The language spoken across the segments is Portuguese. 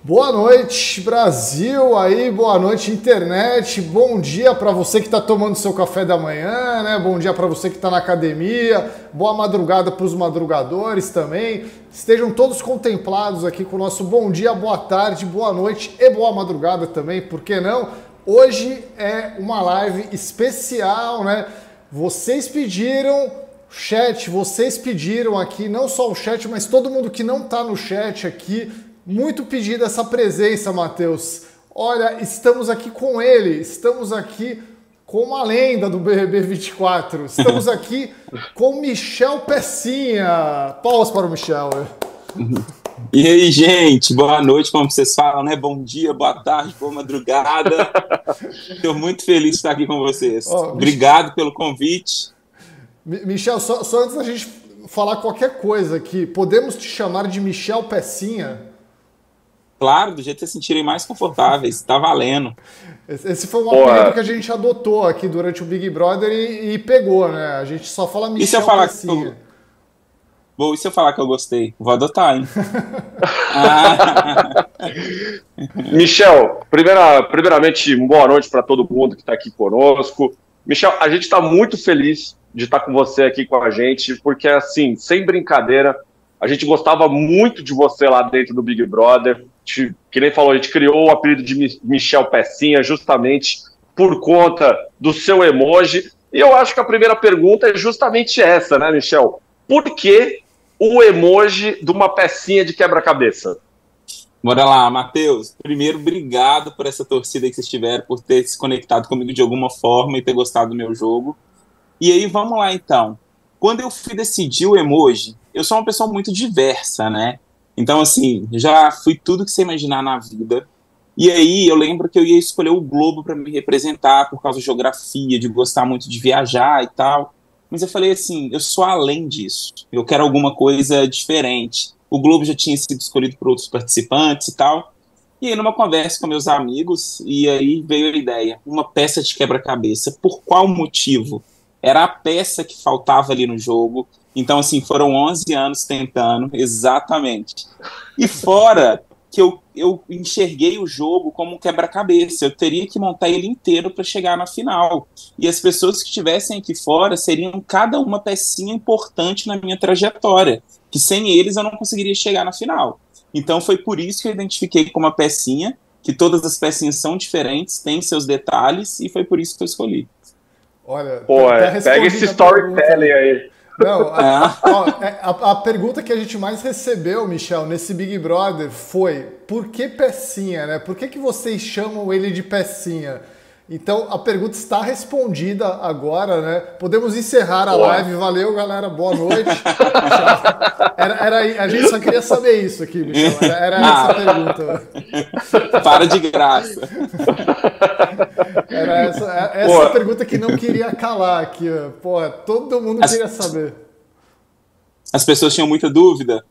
Boa noite, Brasil, aí, boa noite, internet, bom dia para você que está tomando seu café da manhã, né? Bom dia para você que está na academia, boa madrugada para os madrugadores também. Estejam todos contemplados aqui com o nosso bom dia, boa tarde, boa noite e boa madrugada também, por que não? Hoje é uma live especial, né? Vocês pediram, chat, vocês pediram aqui, não só o chat, mas todo mundo que não está no chat aqui, muito pedida essa presença, Matheus. Olha, estamos aqui com ele, estamos aqui com uma lenda do BBB 24. Estamos aqui com Michel Pecinha. Palmas para o Michel. E aí, gente, boa noite, como vocês falam, né? Bom dia, boa tarde, boa madrugada. Estou muito feliz de estar aqui com vocês. Obrigado pelo convite. Michel, só antes da gente falar qualquer coisa aqui, podemos te chamar de Michel Pecinha? Claro, do jeito que vocês se sentirem mais confortáveis, tá valendo. Esse foi um apelido que a gente adotou aqui durante o Big Brother e pegou, né? A gente só fala Michel e se eu falar Pecinha. Bom, e se eu falar que eu gostei? Vou adotar, hein? Michel, primeiramente, boa noite para todo mundo que está aqui conosco. Michel, a gente está muito feliz de estar com você aqui com a gente, porque, assim, sem brincadeira, a gente gostava muito de você lá dentro do Big Brother. Que nem falou, a gente criou o apelido de Michel Pecinha justamente por conta do seu emoji. E eu acho que a primeira pergunta é justamente essa, né, Michel? Por que o emoji de uma pecinha de quebra-cabeça? Bora lá, Matheus. Primeiro, obrigado por essa torcida que vocês tiveram, por ter se conectado comigo de alguma forma e ter gostado do meu jogo. E aí, vamos lá, então. Quando eu fui decidir o emoji, eu sou uma pessoa muito diversa, né? Então, assim, já fui tudo que você imaginar na vida. E aí, eu lembro que eu ia escolher o Globo para me representar por causa de geografia, de gostar muito de viajar e tal. Mas eu falei assim, eu sou além disso. Eu quero alguma coisa diferente. O Globo já tinha sido escolhido por outros participantes e tal. E aí, numa conversa com meus amigos, e aí veio a ideia, uma peça de quebra-cabeça. Por qual motivo? Era a peça que faltava ali no jogo. Então, assim, foram 11 anos tentando, exatamente. E fora que eu enxerguei o jogo como um quebra-cabeça. Eu teria que montar ele inteiro para chegar na final. E as pessoas que estivessem aqui fora seriam cada uma pecinha importante na minha trajetória, que sem eles eu não conseguiria chegar na final. Então, foi por isso que eu identifiquei como uma pecinha, que todas as pecinhas são diferentes, têm seus detalhes, e foi por isso que eu escolhi. Olha, pega esse storytelling aí. Não, a pergunta que a gente mais recebeu, Michel, nesse Big Brother foi: por que Pecinha, né? Por que vocês chamam ele de Pecinha? Então, a pergunta está respondida agora, né? Podemos encerrar a live. Valeu, galera. Boa noite. A gente só queria saber isso aqui, Michel. Era essa a pergunta. Para de graça. Era essa pergunta que não queria calar aqui. Pô, todo mundo queria saber. As pessoas tinham muita dúvida?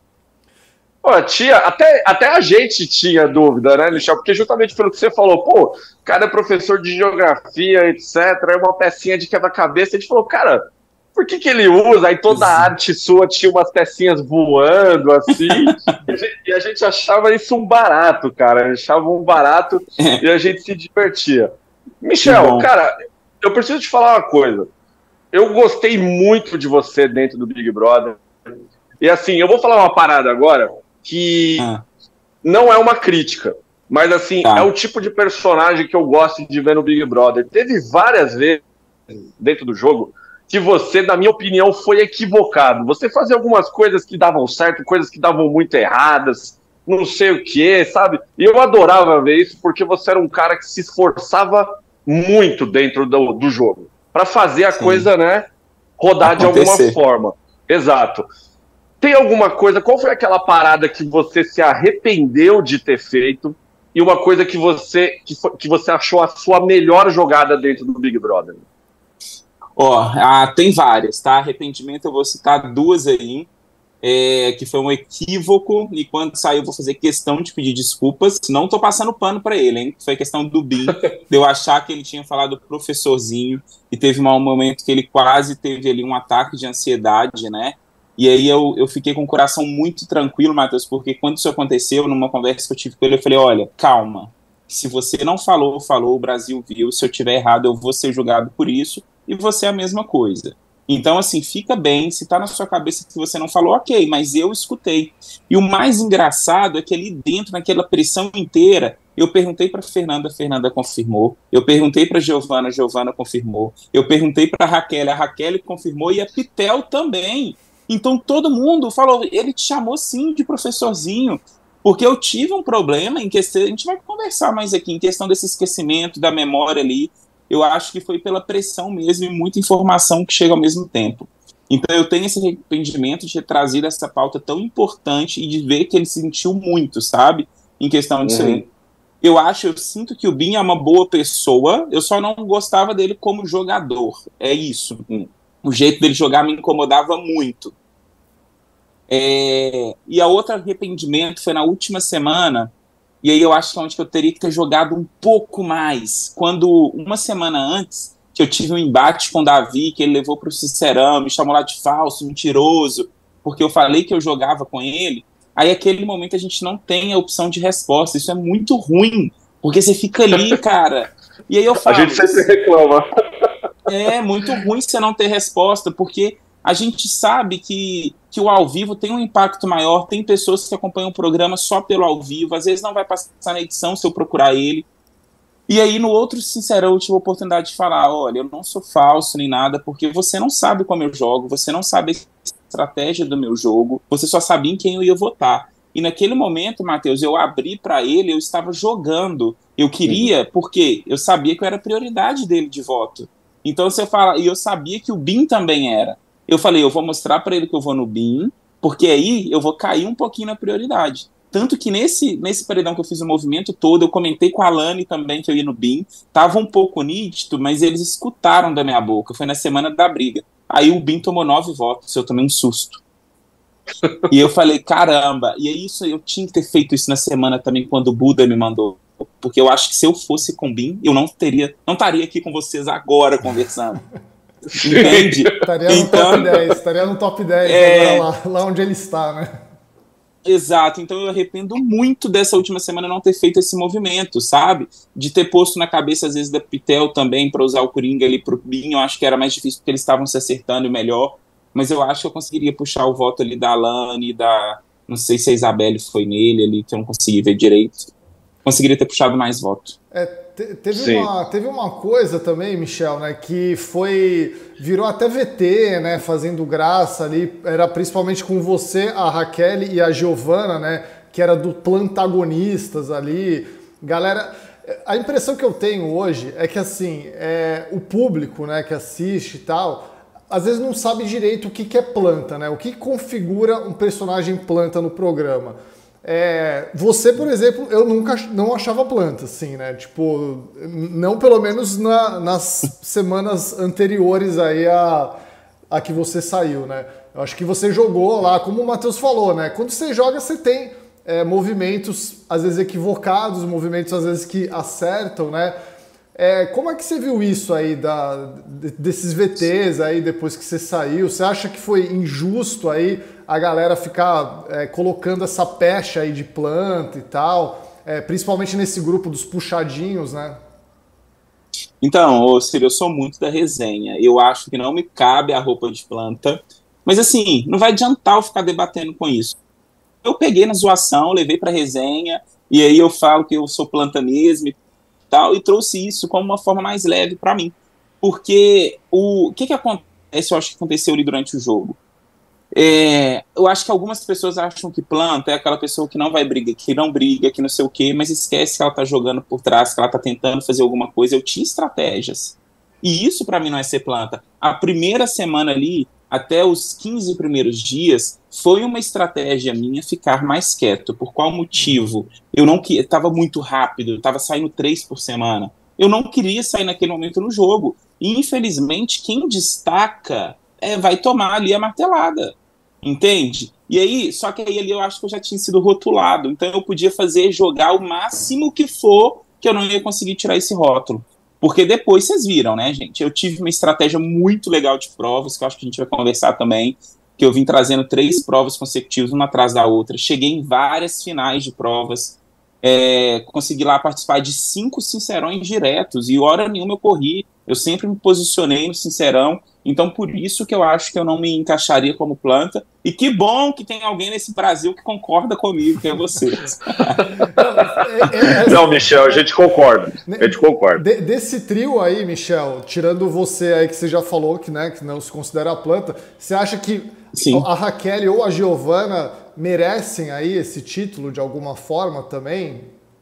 Até a gente tinha dúvida, né, Michel? Porque justamente pelo que você falou, pô, cara é professor de geografia, etc., é uma pecinha de quebra-cabeça. A gente falou, cara, por que ele usa? Aí toda a arte sua tinha umas pecinhas voando, assim, e a gente achava isso um barato, cara. Achava um barato e a gente se divertia. Michel, cara, eu preciso te falar uma coisa. Eu gostei muito de você dentro do Big Brother. E assim, eu vou falar uma parada agora que não é uma crítica, mas assim, é o tipo de personagem que eu gosto de ver no Big Brother. Teve várias vezes dentro do jogo que você, na minha opinião, foi equivocado. Você fazia algumas coisas que davam certo, coisas que davam muito erradas, não sei o que, sabe? E eu adorava ver isso porque você era um cara que se esforçava muito dentro do jogo para fazer a coisa, né, rodar de alguma forma. Exato. Tem alguma coisa, qual foi aquela parada que você se arrependeu de ter feito e uma coisa que você achou a sua melhor jogada dentro do Big Brother? Tem várias, tá? Arrependimento eu vou citar duas aí, que foi um equívoco, e quando saiu eu vou fazer questão de pedir desculpas. Não tô passando pano para ele, hein? Foi questão do Bin, de eu achar que ele tinha falado professorzinho, e teve um momento que ele quase teve ali um ataque de ansiedade, né? E aí eu fiquei com o coração muito tranquilo, Matheus, porque quando isso aconteceu, numa conversa que eu tive com ele, eu falei, olha, calma, se você não falou, o Brasil viu, se eu tiver errado, eu vou ser julgado por isso, e você é a mesma coisa. Então, assim, fica bem, se tá na sua cabeça que você não falou, ok, mas eu escutei. E o mais engraçado é que ali dentro, naquela pressão inteira, eu perguntei para Fernanda, Fernanda confirmou. Eu perguntei para Giovana, Giovana confirmou. Eu perguntei para Raquel, a Raquel confirmou e a Pitel também. Então todo mundo falou, ele te chamou sim de professorzinho, porque eu tive um problema em questão, a gente vai conversar mais aqui, em questão desse esquecimento, da memória ali, eu acho que foi pela pressão mesmo e muita informação que chega ao mesmo tempo. Então eu tenho esse arrependimento de ter trazido essa pauta tão importante e de ver que ele sentiu muito, sabe, em questão disso aí. Eu sinto que o Bin é uma boa pessoa, eu só não gostava dele como jogador, é isso. O jeito dele jogar me incomodava muito. E a outra arrependimento foi na última semana, e aí eu acho que é onde eu teria que ter jogado um pouco mais. Quando, uma semana antes, que eu tive um embate com o Davi, que ele levou para o Sincerão, me chamou lá de falso, mentiroso, porque eu falei que eu jogava com ele, aí aquele momento a gente não tem a opção de resposta. Isso é muito ruim, porque você fica ali, cara. E aí eu falo... A gente sempre reclama. É muito ruim você não ter resposta, porque a gente sabe que o ao vivo tem um impacto maior, tem pessoas que acompanham o programa só pelo ao vivo, às vezes não vai passar na edição se eu procurar ele. E aí no outro Sincerão eu tive a oportunidade de falar, olha, eu não sou falso nem nada, porque você não sabe como eu jogo, você não sabe a estratégia do meu jogo, você só sabia em quem eu ia votar. E naquele momento, Matheus, eu abri para ele, eu estava jogando, eu queria, porque eu sabia que eu era prioridade dele de voto. Então você fala, e eu sabia que o Bin também era. Eu falei, eu vou mostrar para ele que eu vou no Bin, porque aí eu vou cair um pouquinho na prioridade. Tanto que nesse paredão que eu fiz o movimento todo, eu comentei com a Alane também que eu ia no Bin, tava um pouco nítido, mas eles escutaram da minha boca, foi na semana da briga. Aí o Bin tomou 9 votos, eu tomei um susto. E eu falei, caramba, e é isso, eu tinha que ter feito isso na semana também, quando o Buda me mandou. Porque eu acho que se eu fosse com o Bin, eu não estaria aqui com vocês agora conversando. Entende? Estaria no top 10 agora lá onde ele está, né? Exato, então eu arrependo muito dessa última semana não ter feito esse movimento, sabe? De ter posto na cabeça, às vezes, da Pitel também, para usar o Coringa ali pro Bin, eu acho que era mais difícil porque eles estavam se acertando melhor, mas eu acho que eu conseguiria puxar o voto ali da Alane, não sei se a Isabelle foi nele ali, que eu não consegui ver direito. Conseguiria ter puxado mais voto. Teve uma coisa também, Michel, né, que virou até VT, né, fazendo graça ali, era principalmente com você, a Raquel e a Giovana, né, que era do Plantagonistas ali. Galera, a impressão que eu tenho hoje é que, assim, o público, né, que assiste e tal, às vezes não sabe direito o que é planta, né, o que configura um personagem planta no programa. Você, por exemplo, eu não achava planta, assim, né? Tipo, não pelo menos nas semanas anteriores aí a que você saiu, né? Eu acho que você jogou lá, como o Matheus falou, né? Quando você joga, você tem movimentos, às vezes equivocados, movimentos, às vezes que acertam, né? Como é que você viu isso aí desses VTs aí depois que você saiu? Você acha que foi injusto aí a galera ficar colocando essa pecha aí de planta e tal, principalmente nesse grupo dos puxadinhos, né? Então, Ciro, eu sou muito da resenha. Eu acho que não me cabe a roupa de planta, mas assim, não vai adiantar eu ficar debatendo com isso. Eu peguei na zoação, levei pra resenha, e aí eu falo que eu sou planta mesmo e tal, e trouxe isso como uma forma mais leve para mim. Porque o que acontece, eu acho que aconteceu ali durante o jogo. Eu acho que algumas pessoas acham que planta é aquela pessoa que não vai brigar, que não briga, que não sei o quê, mas esquece que ela tá jogando por trás, que ela tá tentando fazer alguma coisa. Eu tinha estratégias. E isso para mim não é ser planta. A primeira semana ali, até os 15 primeiros dias, foi uma estratégia minha ficar mais quieto. Por qual motivo? Eu não que estava muito rápido, estava saindo 3 por semana. Eu não queria sair naquele momento no jogo. E, infelizmente, quem destaca vai tomar ali a martelada. Entende? E aí, só que aí ali eu acho que eu já tinha sido rotulado. Então eu podia jogar o máximo que for, que eu não ia conseguir tirar esse rótulo. Porque depois vocês viram, né, gente? Eu tive uma estratégia muito legal de provas, que eu acho que a gente vai conversar também. que eu vim trazendo 3 provas consecutivas, uma atrás da outra. Cheguei em várias finais de provas, consegui lá participar de 5 sincerões diretos, e hora nenhuma eu corri, eu sempre me posicionei no sincerão, então por isso que eu acho que eu não me encaixaria como planta, e que bom que tem alguém nesse Brasil que concorda comigo, que é você. Não, Michel, a gente concorda. Desse trio aí, Michel, tirando você aí que você já falou que, né, que não se considera planta, você acha que Sim. a Raquel ou a Giovana merecem aí esse título de alguma forma também?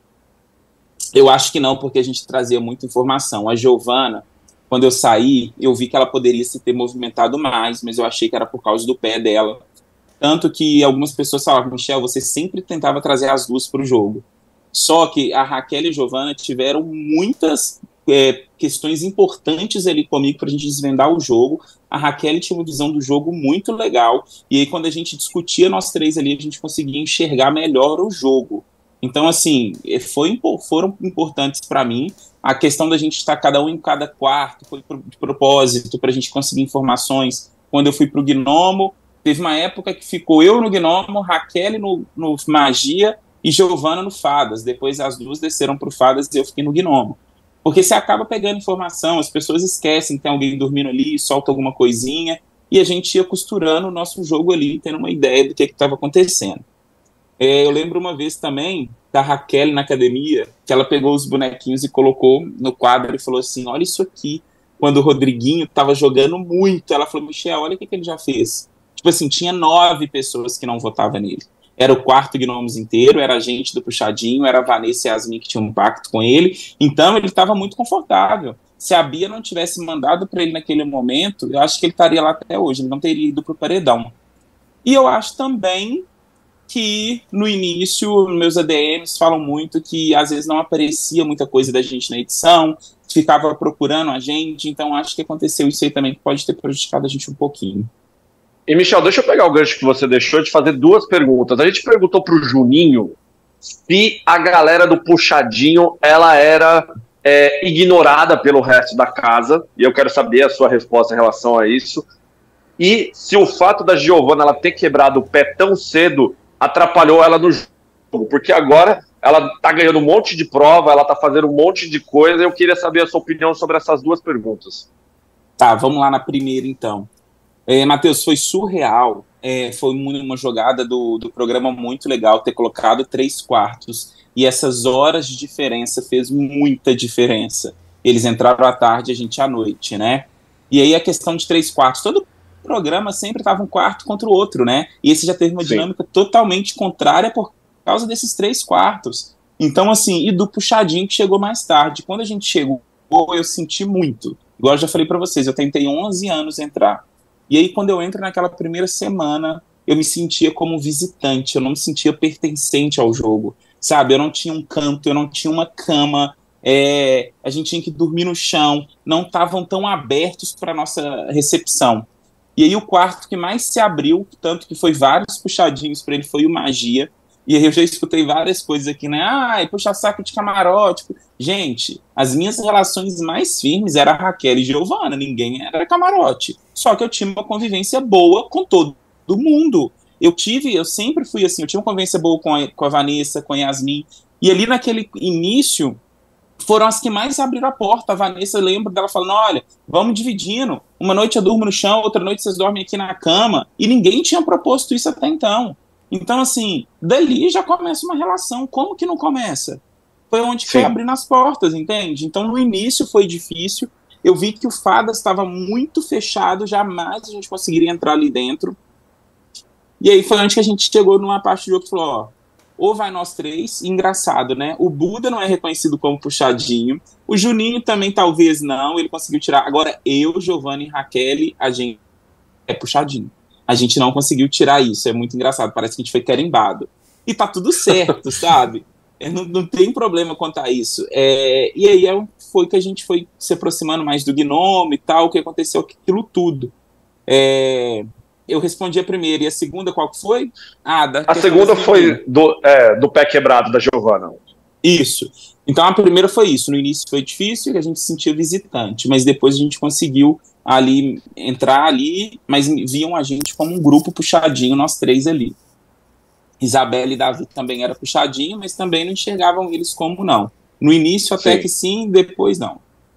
Eu acho que não, porque a gente trazia muita informação. A Giovana, quando eu saí, eu vi que ela poderia se ter movimentado mais, mas eu achei que era por causa do pé dela. Tanto que algumas pessoas falavam, Michel, você sempre tentava trazer as duas para o jogo. Só que a Raquel e a Giovana tiveram muitas questões importantes ali comigo para a gente desvendar o jogo. A Raquel tinha uma visão do jogo muito legal, e aí quando a gente discutia nós 3 ali, a gente conseguia enxergar melhor o jogo. Então, assim, foram importantes para mim. A questão da gente estar cada um em cada quarto foi de propósito, para a gente conseguir informações. Quando eu fui para o Gnomo, teve uma época que ficou eu no Gnomo, Raquel no Magia e Giovana no Fadas. Depois as duas desceram para o Fadas e eu fiquei no Gnomo. Porque você acaba pegando informação, as pessoas esquecem que tem alguém dormindo ali, solta alguma coisinha, e a gente ia costurando o nosso jogo ali, tendo uma ideia do que estava acontecendo. Eu lembro uma vez também da Raquel na academia, que ela pegou os bonequinhos e colocou no quadro e falou assim, olha isso aqui. Quando o Rodriguinho estava jogando muito, ela falou, Michel, olha o que ele já fez. Tipo assim, tinha 9 pessoas que não votavam nele. Era o quarto Gnomos inteiro, era a gente do Puxadinho, era a Vanessa e a Yasmin que tinham um pacto com ele, então ele estava muito confortável. Se a Bia não tivesse mandado para ele naquele momento, eu acho que ele estaria lá até hoje, ele não teria ido para o paredão. E eu acho também que no início, meus ADMs falam muito que às vezes não aparecia muita coisa da gente na edição, ficava procurando a gente, então acho que aconteceu isso aí também, que pode ter prejudicado a gente um pouquinho. E, Michel, deixa eu pegar o gancho que você deixou de fazer 2 perguntas. A gente perguntou pro Juninho se a galera do Puxadinho ela era ignorada pelo resto da casa, e eu quero saber a sua resposta em relação a isso. E se o fato da Giovana ela ter quebrado o pé tão cedo atrapalhou ela no jogo, porque agora ela tá ganhando um monte de prova, ela tá fazendo um monte de coisa, eu queria saber a sua opinião sobre essas 2 perguntas. Tá, vamos lá na primeira então. Matheus, foi surreal, foi uma jogada do programa muito legal ter colocado 3 quartos, e essas horas de diferença fez muita diferença. Eles entraram à tarde, a gente à noite, né? E aí a questão de 3 quartos, todo programa sempre estava um quarto contra o outro, né? E esse já teve uma dinâmica totalmente contrária por causa desses 3 quartos. Então, assim, e do Puxadinho que chegou mais tarde. Quando a gente chegou, eu senti muito. Igual eu já falei para vocês, eu tentei 11 anos entrar. E aí, quando eu entro naquela primeira semana, eu me sentia como visitante, eu não me sentia pertencente ao jogo, sabe? Eu não tinha um canto, eu não tinha uma cama, a gente tinha que dormir no chão, não estavam tão abertos para nossa recepção. E aí o quarto que mais se abriu, tanto que foi vários puxadinhos para ele, foi o Magia. E aí eu já escutei várias coisas aqui, né? Puxa saco de camarote. Gente, as minhas relações mais firmes eram a Raquel e Giovana, ninguém era camarote. Só que eu tinha uma convivência boa com todo mundo. Eu sempre fui assim, eu tinha uma convivência boa com a Vanessa, com a Yasmin. E ali naquele início, foram as que mais abriram a porta. A Vanessa, eu lembro dela falando, olha, vamos dividindo. Uma noite eu durmo no chão, outra noite vocês dormem aqui na cama. E ninguém tinha proposto isso até então. Então, assim, dali já começa uma relação. Como que não começa? Foi onde foi abrindo as portas, entende? Então, no início foi difícil. Eu vi que o Fadas estava muito fechado, jamais a gente conseguiria entrar ali dentro. E aí foi onde que a gente chegou numa parte do jogo que falou, ó, ou vai nós 3, engraçado, né? O Buda não é reconhecido como Puxadinho, o Juninho também talvez não, ele conseguiu tirar. Agora eu, Giovana e Raquel, a gente é Puxadinho. A gente não conseguiu tirar isso, é muito engraçado, parece que a gente foi carimbado. E tá tudo certo, sabe? Não tem problema quanto a isso. E aí foi que a gente foi se aproximando mais do Gnome e tal, que aconteceu aquilo tudo. Eu respondi a primeira, e a segunda qual que foi? A segunda foi do pé quebrado da Giovana. Isso. Então a primeira foi isso, no início foi difícil, a gente se sentia visitante, mas depois a gente conseguiu ali, entrar ali, mas viam a gente como um grupo puxadinho, nós três ali. Isabela e Davi também era puxadinho, mas também não enxergavam eles como não. No início até que sim, depois não.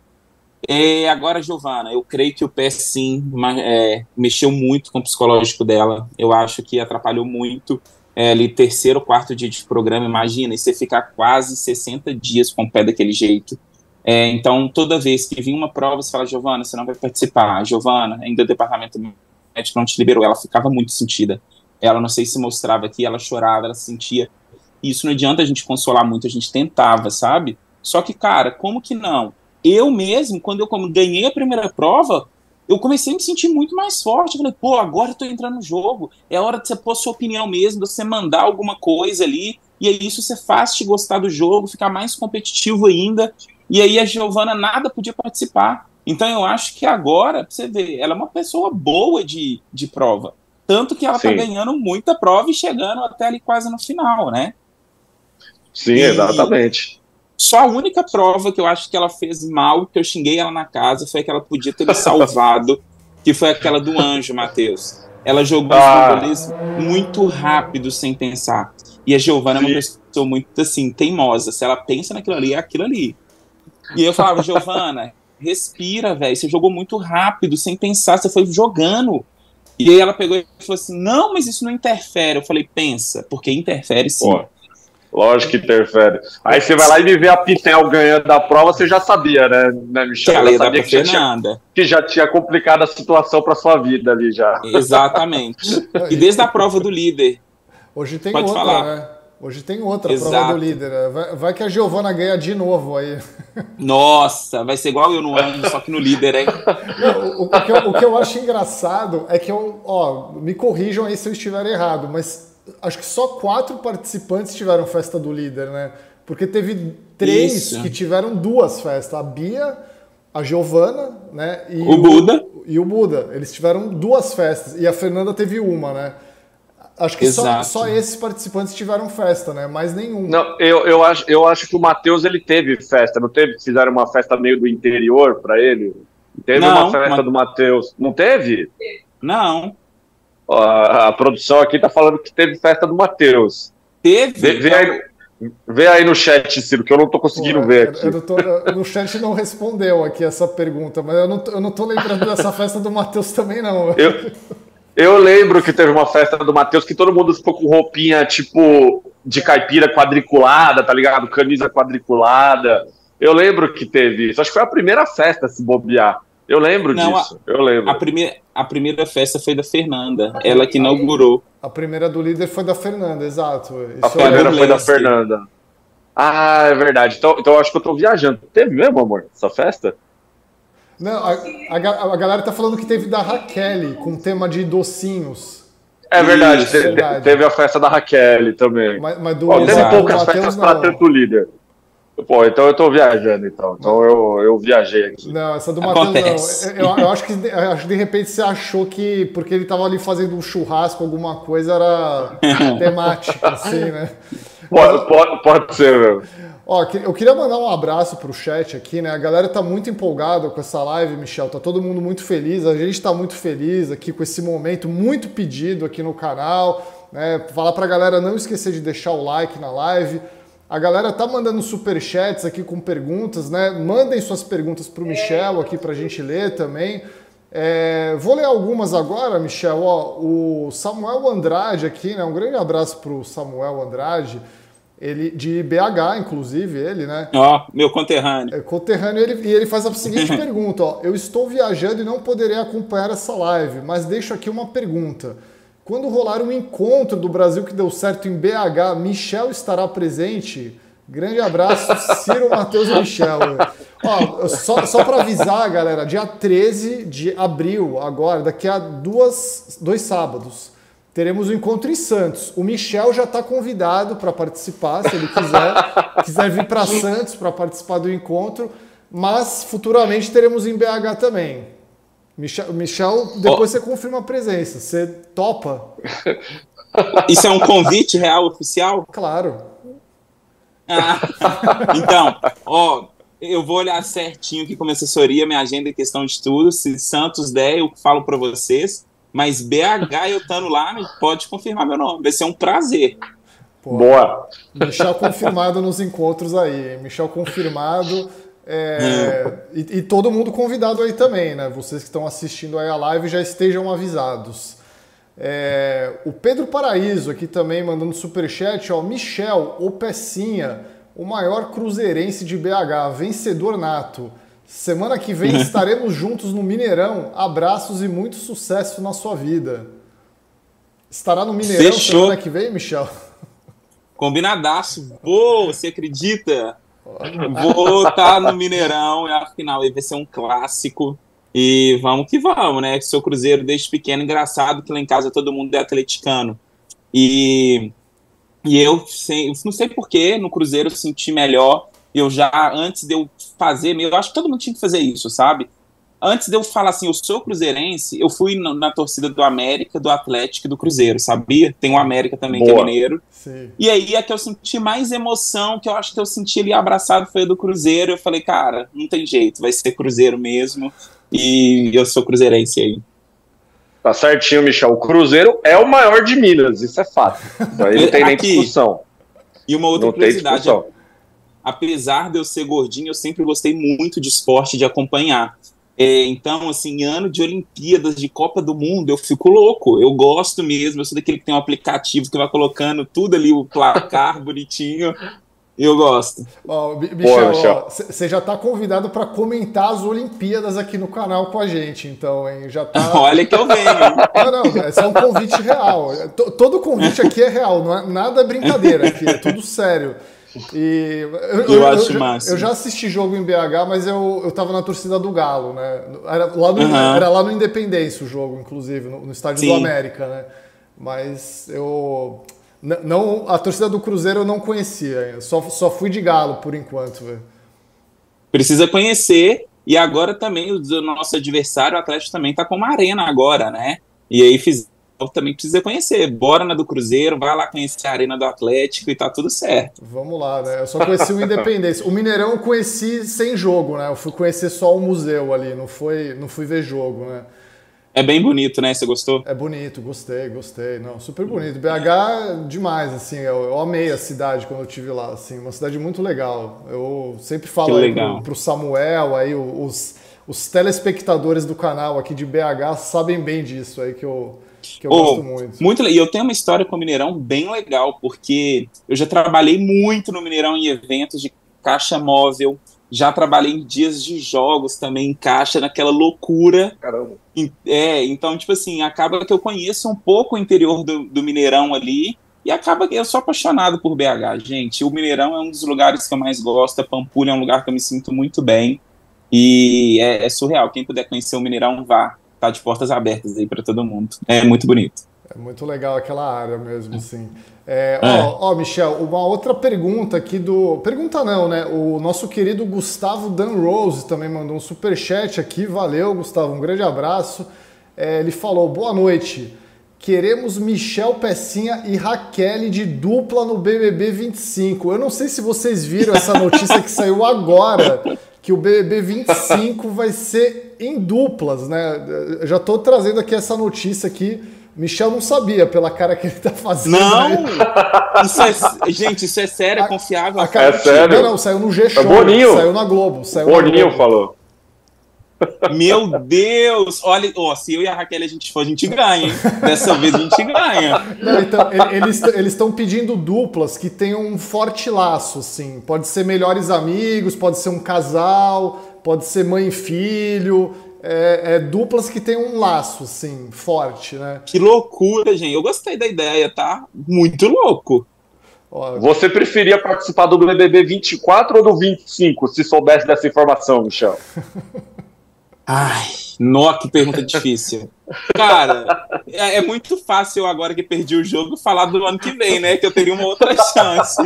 Agora, Giovana, eu creio que o pé sim mexeu muito com o psicológico dela. Eu acho que atrapalhou muito ali terceiro ou quarto dia de programa. Imagina, e você ficar quase 60 dias com o pé daquele jeito. Então, toda vez que vinha uma prova, você fala, Giovana, você não vai participar. Giovana, ainda o departamento médico não te liberou. Ela ficava muito sentida. Ela, não sei se mostrava aqui, ela chorava, ela sentia. Isso não adianta a gente consolar muito, a gente tentava, sabe? Só que, cara, como que não? Eu mesmo, quando eu ganhei a primeira prova, eu comecei a me sentir muito mais forte. Eu falei, pô, agora eu tô entrando no jogo. É hora de você pôr sua opinião mesmo, de você mandar alguma coisa ali. E aí isso você faz te gostar do jogo, ficar mais competitivo ainda. E aí a Giovana nada podia participar. Então eu acho que agora, pra você ver, ela é uma pessoa boa de prova. Tanto que ela tá ganhando muita prova e chegando até ali quase no final, né? Sim, exatamente. Só a única prova que eu acho que ela fez mal, que eu xinguei ela na casa, foi que ela podia ter me salvado, que foi aquela do anjo, Matheus. Ela jogou os goleiros muito rápido, sem pensar. E a Giovana é uma pessoa muito, assim, teimosa. Se ela pensa naquilo ali, é aquilo ali. E eu falava, Giovana, respira, velho. Você jogou muito rápido, sem pensar. Você foi jogando. E aí ela pegou e falou assim, não, mas isso não interfere. Eu falei, pensa, porque interfere sim. Pô. Lógico que interfere. Aí você vai lá e me vê a Pitel ganhando a prova, você já sabia, né, Michel? Que ela ia dar pra Fernanda. Que já tinha complicado a situação pra sua vida ali já. Exatamente. E desde a prova do líder. Hoje tem Pode outra, falar. Né? Hoje tem outra prova do líder. Vai que a Giovana ganha de novo aí. Nossa, vai ser igual eu no ano, só que no líder, hein? O que eu acho engraçado é que me corrijam aí se eu estiver errado, mas acho que só 4 participantes tiveram festa do líder, né? Porque teve 3 que tiveram 2 festas. A Bia, a Giovana, né? E o Buda. E o Buda. Eles tiveram 2 festas. E a Fernanda teve uma, né? Acho que só esses participantes tiveram festa, né? Mais nenhum. Não, eu acho que o Matheus, ele teve festa. Não teve? Fizeram uma festa meio do interior pra ele? Teve uma festa do Matheus. Não teve? Não. A produção aqui tá falando que teve festa do Matheus. Teve? Vê aí no chat, Ciro, que eu não tô conseguindo ver aqui. No chat não respondeu aqui essa pergunta, mas eu não tô lembrando dessa festa do Matheus também, não. Eu lembro que teve uma festa do Matheus que todo mundo ficou com roupinha, tipo, de caipira quadriculada, tá ligado? Camisa quadriculada. Eu lembro que teve isso. Acho que foi a primeira festa, se bobear. Eu lembro disso. Eu lembro. A primeira festa foi da Fernanda. Ela que inaugurou. A primeira do líder foi da Fernanda, exato. A primeira foi da Fernanda. Ah, é verdade. Então eu acho que eu tô viajando. Teve mesmo, amor, essa festa? Não, a galera tá falando que teve da Raquel, com tema de docinhos. É verdade, teve a festa da Raquel também. Mas teve poucas festas para tanto líder. Pô, então eu tô viajando, então. Então eu viajei aqui. Não, essa do Matheus não. Eu acho que de repente você achou que, porque ele tava ali fazendo um churrasco, alguma coisa, era temática, assim, né? Pode ser, mesmo. Eu queria mandar um abraço pro chat aqui, né? A galera tá muito empolgada com essa live, Michel. Tá todo mundo muito feliz. A gente tá muito feliz aqui com esse momento, muito pedido aqui no canal, né? Falar pra galera não esquecer de deixar o like na live. A galera tá mandando superchats aqui com perguntas, né? Mandem suas perguntas pro Michel aqui pra gente ler também. Vou ler algumas agora, Michel. O Samuel Andrade aqui, né? Um grande abraço pro Samuel Andrade. Ele, de BH, inclusive, ele, né? Meu conterrâneo. Conterrâneo, e ele faz a seguinte pergunta, eu estou viajando e não poderei acompanhar essa live, mas deixo aqui uma pergunta. Quando rolar um encontro do Brasil que deu certo em BH, Michel estará presente? Grande abraço, Ciro, Matheus e Michel. Só para avisar, galera, dia 13 de abril, agora, daqui a 2 sábados, teremos um encontro em Santos. O Michel já está convidado para participar, se ele quiser vir para Santos para participar do encontro, mas futuramente teremos em BH também. Michel, depois você confirma a presença. Você topa? Isso é um convite real, oficial? Claro. Então, Eu vou olhar certinho aqui como assessoria, minha agenda em questão de tudo. Se Santos der, eu falo para vocês. Mas BH, eu estando lá, pode confirmar meu nome. Vai ser um prazer. Pô, Boa. Michel confirmado nos encontros aí, hein? Michel confirmado. E todo mundo convidado aí também, né? Vocês que estão assistindo aí a live já estejam avisados. O Pedro Paraíso aqui também mandando superchat, ó. Michel, o Pecinha, o maior cruzeirense de BH, vencedor nato. Semana que vem estaremos juntos no Mineirão. Abraços e muito sucesso na sua vida. Estará no Mineirão semana que vem, Michel? Combinadaço. Você acredita? Vou estar no Mineirão, e afinal vai ser um clássico. E vamos que vamos, né? Sou Cruzeiro desde pequeno. Engraçado que lá em casa todo mundo é atleticano. E eu não sei porquê, no Cruzeiro eu senti melhor. Eu já, antes de eu fazer, eu acho que todo mundo tinha que fazer isso, sabe? Antes de eu falar assim, eu sou cruzeirense, eu fui na torcida do América, do Atlético e do Cruzeiro, sabia? Tem o América também, que é mineiro. Sim. E aí, a que eu senti mais emoção, que eu acho que eu senti ali abraçado, foi a do Cruzeiro. Eu falei, cara, não tem jeito, vai ser Cruzeiro mesmo. E eu sou cruzeirense aí. Tá certinho, Michel. O Cruzeiro é o maior de Minas, isso é fato. Aí não tem nem discussão. E uma outra não curiosidade, tem discussão. Apesar de eu ser gordinho, eu sempre gostei muito de esporte, de acompanhar. Então, assim, ano de Olimpíadas, de Copa do Mundo, eu fico louco. Eu gosto mesmo, eu sou daquele que tem um aplicativo que vai colocando tudo ali, o placar bonitinho. Eu gosto. Michel, você já está convidado para comentar as Olimpíadas aqui no canal com a gente, então, hein? Já tá... Olha que eu venho. Não, esse é um convite real. Todo convite aqui é real, não é nada brincadeira aqui, é tudo sério. E eu acho massa. Eu já assisti jogo em BH, mas eu tava na torcida do Galo, né? Era lá no Independência o jogo, inclusive, no estádio do América, né? Mas a torcida do Cruzeiro eu não conhecia, só fui de Galo por enquanto, velho. Precisa conhecer, e agora também o nosso adversário, o Atlético, também tá com uma arena agora, né? E aí também precisa conhecer. Bora na do Cruzeiro, vai lá conhecer a arena do Atlético e tá tudo certo. Vamos lá, né? Eu só conheci o Independência. O Mineirão eu conheci sem jogo, né? Eu fui conhecer só o museu ali, não fui ver jogo, né? É bem bonito, né? Você gostou? É bonito, gostei. Não, super bonito. BH, demais, assim. Eu amei a cidade quando eu estive lá, assim. Uma cidade muito legal. Eu sempre falo aí pro Samuel, aí os telespectadores do canal aqui de BH sabem bem disso aí que eu gosto muito. E eu tenho uma história com o Mineirão bem legal, porque eu já trabalhei muito no Mineirão em eventos de caixa móvel, já trabalhei em dias de jogos também em caixa, naquela loucura. Caramba. Então, tipo assim, acaba que eu conheço um pouco o interior do Mineirão ali, e acaba que eu sou apaixonado por BH, gente. O Mineirão é um dos lugares que eu mais gosto, a Pampulha é um lugar que eu me sinto muito bem, e é surreal. Quem puder conhecer o Mineirão, vá. Tá de portas abertas aí para todo mundo. É muito bonito. É muito legal aquela área mesmo, sim. Michel, uma outra pergunta aqui Pergunta não, né? O nosso querido Gustavo Dan Rose também mandou um superchat aqui. Valeu, Gustavo, um grande abraço. Ele falou, boa noite. Queremos Michel Pecinha e Raquel de dupla no BBB 25. Eu não sei se vocês viram essa notícia que saiu agora, que o BBB 25 vai ser em duplas, né? Eu já tô trazendo aqui essa notícia aqui. Michel não sabia, pela cara que ele tá fazendo. Não! Gente, isso é sério, é confiável. É sério? Não, saiu no G-Show, saiu na Globo. Boninho falou. Meu Deus! Olha, se eu e a Raquel a gente for, a gente ganha, hein? Dessa vez a gente ganha. Não, então, eles estão pedindo duplas que tenham um forte laço, assim. Pode ser melhores amigos, pode ser um casal, pode ser mãe e filho. Duplas que tenham um laço, assim, forte, né? Que loucura, gente. Eu gostei da ideia, tá? Muito louco. Você preferia participar do BBB 24 ou do 25, se soubesse dessa informação, Michel? Ai, que pergunta difícil. Cara, é muito fácil agora que perdi o jogo falar do ano que vem, né? Que eu teria uma outra chance.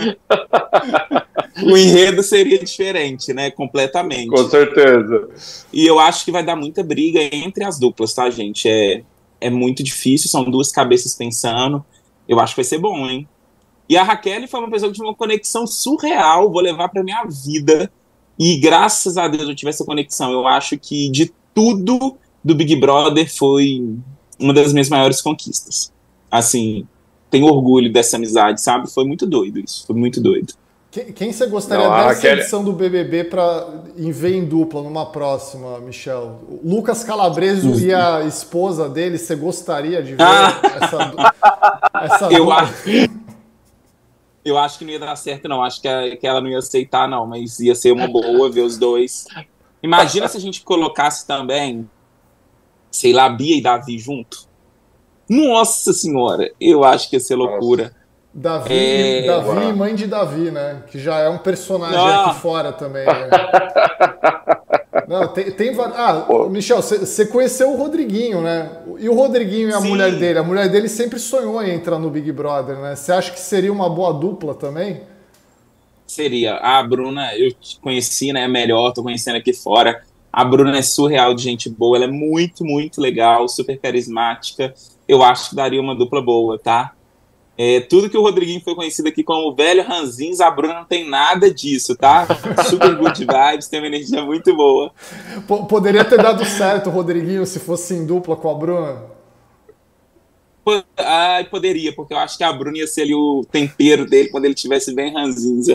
O enredo seria diferente, né? Completamente. Com certeza. E eu acho que vai dar muita briga entre as duplas, tá, gente? É muito difícil, são duas cabeças pensando. Eu acho que vai ser bom, hein? E a Raquel foi uma pessoa que tinha uma conexão surreal, vou levar pra minha vida. E graças a Deus eu tive essa conexão. Eu acho que de tudo do Big Brother foi uma das minhas maiores conquistas. Assim, tenho orgulho dessa amizade, sabe? Foi muito doido isso, foi muito doido. Quem você gostaria dessa edição do BBB para ver em dupla numa próxima, Michel? Lucas Calabrese e a esposa dele, você gostaria de ver essa dupla? Eu acho que não ia dar certo, não. Acho que ela não ia aceitar, não. Mas ia ser uma boa ver os dois. Imagina se a gente colocasse também, sei lá, Bia e Davi junto. Nossa Senhora, eu acho que ia ser loucura. Davi e mãe de Davi, né? Que já é um personagem aqui fora também, né? Não, Michel, você conheceu o Rodriguinho, né? E o Rodriguinho e a mulher dele? A mulher dele sempre sonhou em entrar no Big Brother, né? Você acha que seria uma boa dupla também? Seria. A Bruna, eu te conheci, né? Melhor, tô conhecendo aqui fora. A Bruna é surreal de gente boa, ela é muito, muito legal, super carismática. Eu acho que daria uma dupla boa, tá? Tudo que o Rodriguinho foi conhecido aqui como velho ranzinhos, a Bruna não tem nada disso, tá? Super good vibes, tem uma energia muito boa. Poderia ter dado certo o Rodriguinho se fosse em dupla com a Bruna? Poderia, porque eu acho que a Bruna ia ser ali o tempero dele quando ele estivesse bem ranzinza.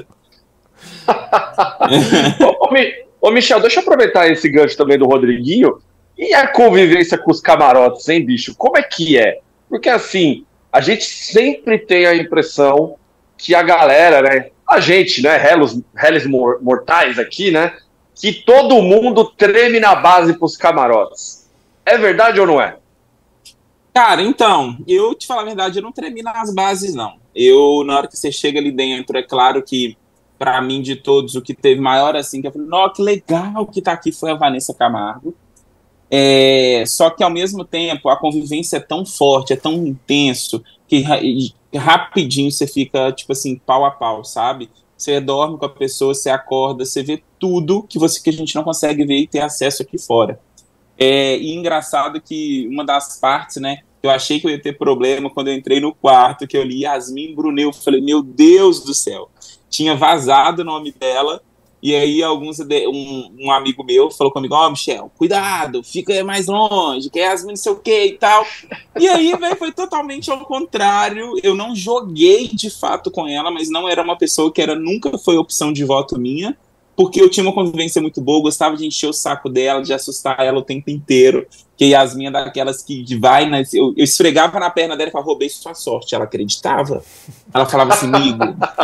Ô, Michel, deixa eu aproveitar esse gancho também do Rodriguinho. E a convivência com os camarotes, hein, bicho? Como é que é? Porque, assim, a gente sempre tem a impressão que a galera, né? A gente, né? Réis mortais aqui, né? Que todo mundo treme na base pros camarotes. É verdade ou não é? Cara, então, eu te falar a verdade, eu não tremi nas bases, não. Na hora que você chega ali dentro, é claro que, pra mim, de todos, o que teve maior, assim, que eu falei, nossa, que legal que tá aqui, foi a Vanessa Camargo. Só que, ao mesmo tempo, a convivência é tão forte, é tão intenso, que rapidinho você fica, tipo assim, pau a pau, sabe? Você dorme com a pessoa, você acorda, você vê tudo que a gente não consegue ver e ter acesso aqui fora. E engraçado que uma das partes, né, eu achei que eu ia ter problema quando eu entrei no quarto, que eu li Yasmin Brunet, eu falei, meu Deus do céu, tinha vazado o nome dela, e aí um amigo meu falou comigo, Michel, cuidado, fica mais longe, que é Yasmin não sei o que e tal, e aí, velho, foi totalmente ao contrário, eu não joguei de fato com ela, mas não era uma pessoa que nunca foi opção de voto minha, porque eu tinha uma convivência muito boa, gostava de encher o saco dela, de assustar ela o tempo inteiro, que Yasmin é daquelas que vai, né, eu esfregava na perna dela e falava, roubei sua sorte, ela acreditava, ela falava assim, amigo,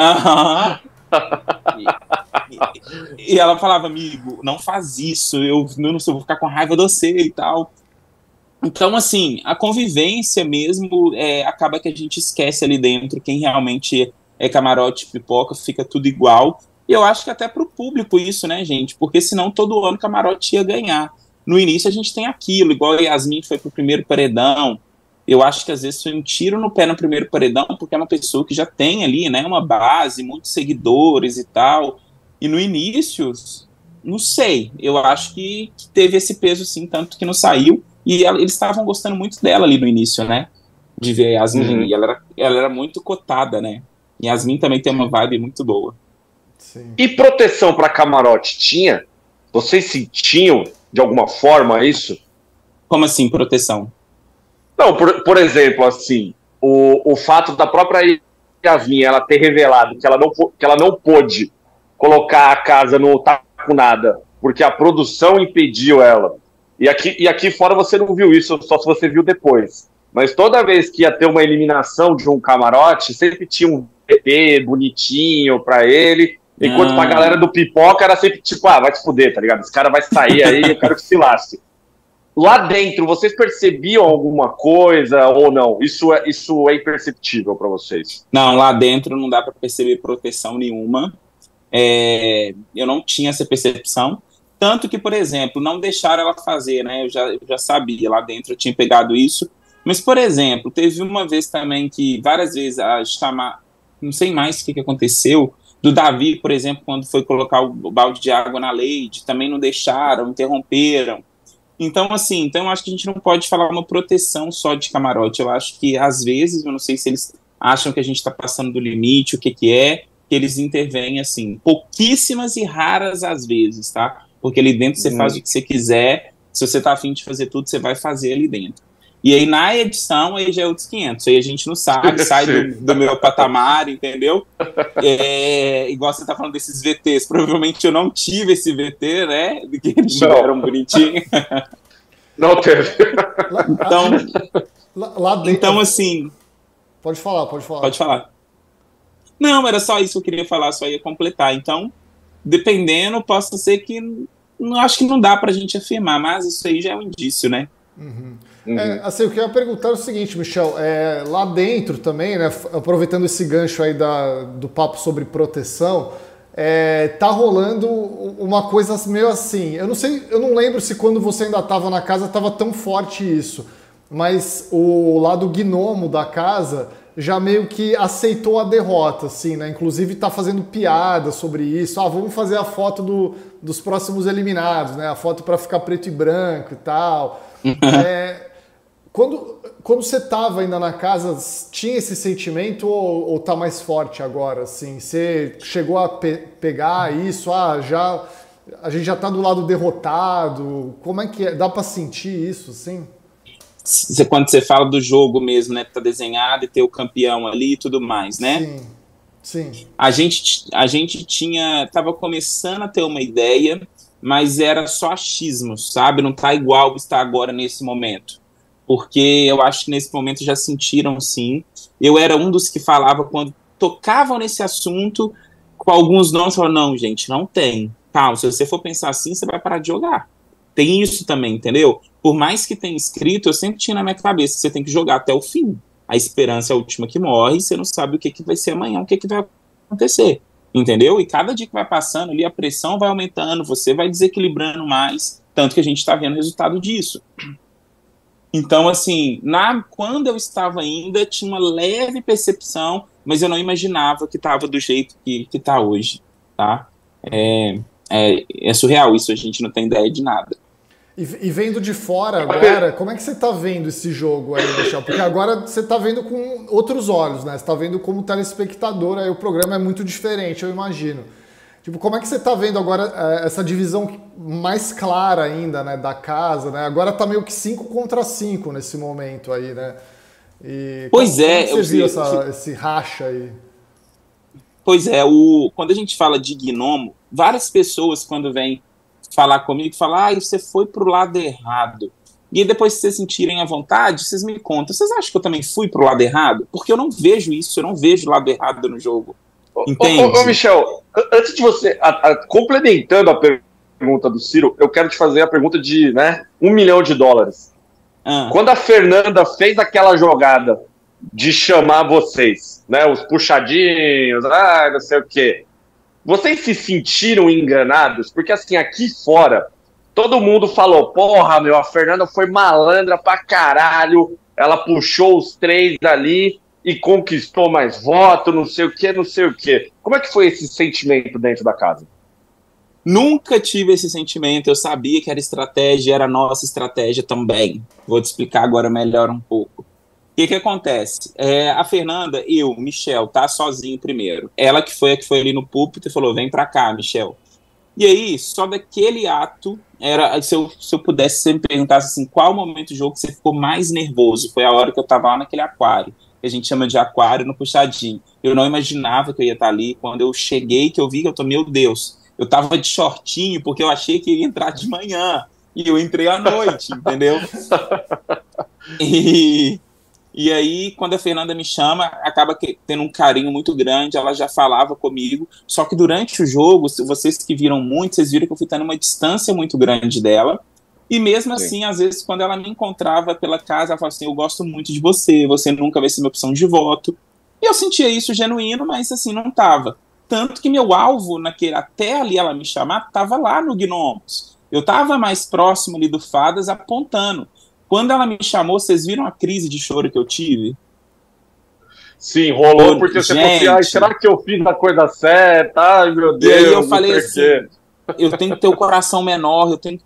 e ela falava, amigo, não faz isso, eu não sei, vou ficar com raiva de você e tal. Então, assim, a convivência mesmo, acaba que a gente esquece ali dentro quem realmente é camarote, pipoca, fica tudo igual. E eu acho que até pro público isso, né, gente? Porque senão todo ano o camarote ia ganhar. No início a gente tem aquilo, igual a Yasmin foi pro primeiro paredão. Eu acho que às vezes foi um tiro no pé no primeiro paredão, porque é uma pessoa que já tem ali, né, uma base, muitos seguidores e tal. E no início, não sei, eu acho que teve esse peso sim, tanto que não saiu. E eles estavam gostando muito dela ali no início, né? De ver a Yasmin. E ela era muito cotada, né? E Yasmin também tem uma vibe muito boa. Sim. E proteção para camarote tinha? Vocês sentiam de alguma forma isso? Como assim, proteção? Não, por exemplo, assim, o fato da própria Yasmin ela ter revelado que ela não pôde colocar a casa no Tá Com Nada, porque a produção impediu ela. E aqui fora você não viu isso, só se você viu depois. Mas toda vez que ia ter uma eliminação de um camarote, sempre tinha um VT bonitinho pra ele, enquanto pra galera do pipoca era sempre tipo, vai se fuder, tá ligado? Esse cara vai sair aí, eu quero que se lasque. Lá dentro, vocês percebiam alguma coisa ou não? Isso é imperceptível pra vocês? Não, lá dentro não dá pra perceber proteção nenhuma. Eu não tinha essa percepção. Tanto que, por exemplo, não deixaram ela fazer, né? Eu já sabia, lá dentro eu tinha pegado isso. Mas, por exemplo, teve uma vez também que, várias vezes, não sei mais o que aconteceu, do Davi, por exemplo, quando foi colocar o balde de água na Lady, também não deixaram, interromperam. Então, assim, eu acho que a gente não pode falar uma proteção só de camarote. Eu acho que, às vezes, eu não sei se eles acham que a gente está passando do limite, o que é, que eles intervêm, assim, pouquíssimas e raras às vezes, tá? Porque ali dentro você faz o que você quiser, se você tá afim de fazer tudo, você vai fazer ali dentro. E aí na edição, aí já é outros 500, aí a gente não sabe, sai do meu patamar, entendeu? Igual você tá falando desses VTs, provavelmente eu não tive esse VT, né? Que eles tiveram bonitinho. Não teve. Lá dentro... Então, assim... Pode falar. Pode falar. Não, era só isso que eu queria falar, só ia completar. Então, dependendo, possa ser que... Não, acho que não dá pra gente afirmar, mas isso aí já é um indício, né? Assim, eu queria perguntar o seguinte, Michel, lá dentro também, né, aproveitando esse gancho aí do papo sobre proteção, tá rolando uma coisa meio assim, eu não lembro se quando você ainda estava na casa estava tão forte isso, mas o lado gnomo da casa já meio que aceitou a derrota, assim, né? Inclusive tá fazendo piada sobre isso. Vamos fazer a foto dos próximos eliminados, né? A foto para ficar preto e branco e tal. Quando você estava ainda na casa, tinha esse sentimento ou tá mais forte agora? Assim? Você chegou a pegar isso? A gente já tá do lado derrotado? Como é que é? Dá para sentir isso, assim? Quando você fala do jogo mesmo, né? Que tá desenhado e ter o campeão ali e tudo mais, né? Sim. A gente tava começando a ter uma ideia, mas era só achismo, sabe? Não tá igual está agora nesse momento. Porque eu acho que nesse momento já sentiram, sim. Eu era um dos que falava quando tocavam nesse assunto, com alguns nomes, falavam, não, gente, não tem. Calma, se você for pensar assim, você vai parar de jogar. Tem isso também, entendeu? Por mais que tenha escrito, eu sempre tinha na minha cabeça, você tem que jogar até o fim. A esperança é a última que morre, você não sabe o que vai ser amanhã, o que vai acontecer. Entendeu? E cada dia que vai passando ali, a pressão vai aumentando, você vai desequilibrando mais, tanto que a gente está vendo o resultado disso. Então, assim, quando eu estava ainda, tinha uma leve percepção, mas eu não imaginava que estava do jeito que está hoje, tá? É surreal isso, a gente não tem ideia de nada. E vendo de fora agora, como é que você está vendo esse jogo aí, Michel? Porque agora você está vendo com outros olhos, né? Você está vendo como telespectador, aí o programa é muito diferente, eu imagino. Tipo, como é que você está vendo agora essa divisão mais clara ainda, né, da casa, né? Agora está meio que 5 contra 5 nesse momento aí, né? E pois como é que você viu esse racha aí? Pois é, quando a gente fala de gnomo, várias pessoas quando vêm falar comigo, falam, você foi pro lado errado. E depois, se vocês sentirem à vontade, vocês me contam. Vocês acham que eu também fui pro lado errado? Porque eu não vejo isso, eu não vejo o lado errado no jogo. Entende? Ô, Michel, antes de você, complementando a pergunta do Ciro, eu quero te fazer a pergunta de, né, $1 milhão. Quando a Fernanda fez aquela jogada de chamar vocês, né, os puxadinhos, não sei o quê, vocês se sentiram enganados? Porque, assim, aqui fora, todo mundo falou, porra, a Fernanda foi malandra pra caralho, ela puxou os 3 ali e conquistou mais voto, não sei o quê, não sei o quê. Como é que foi esse sentimento dentro da casa? Nunca tive esse sentimento, eu sabia que era estratégia, era nossa estratégia também. Vou te explicar agora melhor um pouco. O que acontece? A Fernanda, Michel, tá sozinho primeiro. Ela que foi ali no púlpito e falou, vem pra cá, Michel. E aí, só daquele ato, se eu pudesse, você me perguntasse assim, qual momento do jogo que você ficou mais nervoso? Foi a hora que eu tava lá naquele aquário, que a gente chama de aquário no puxadinho. Eu não imaginava que eu ia estar ali. Quando eu cheguei, que eu vi que eu tô, meu Deus, eu tava de shortinho, porque eu achei que ia entrar de manhã. E eu entrei à noite, entendeu? E aí, quando a Fernanda me chama, acaba tendo um carinho muito grande, ela já falava comigo, só que durante o jogo, vocês que viram muito, vocês viram que eu fui tendo uma distância muito grande dela, e mesmo assim, às vezes, quando ela me encontrava pela casa, ela falava assim, eu gosto muito de você nunca vai ser minha opção de voto, e eu sentia isso genuíno, mas assim, não tava. Tanto que meu alvo, até ali ela me chamar, tava lá no Gnomos. Eu tava mais próximo ali do Fadas, apontando. Quando ela me chamou, vocês viram a crise de choro que eu tive? Sim, rolou, porque você falou assim, será que eu fiz a coisa certa? Ai, meu Deus. E aí eu falei assim, eu tenho que ter o coração menor,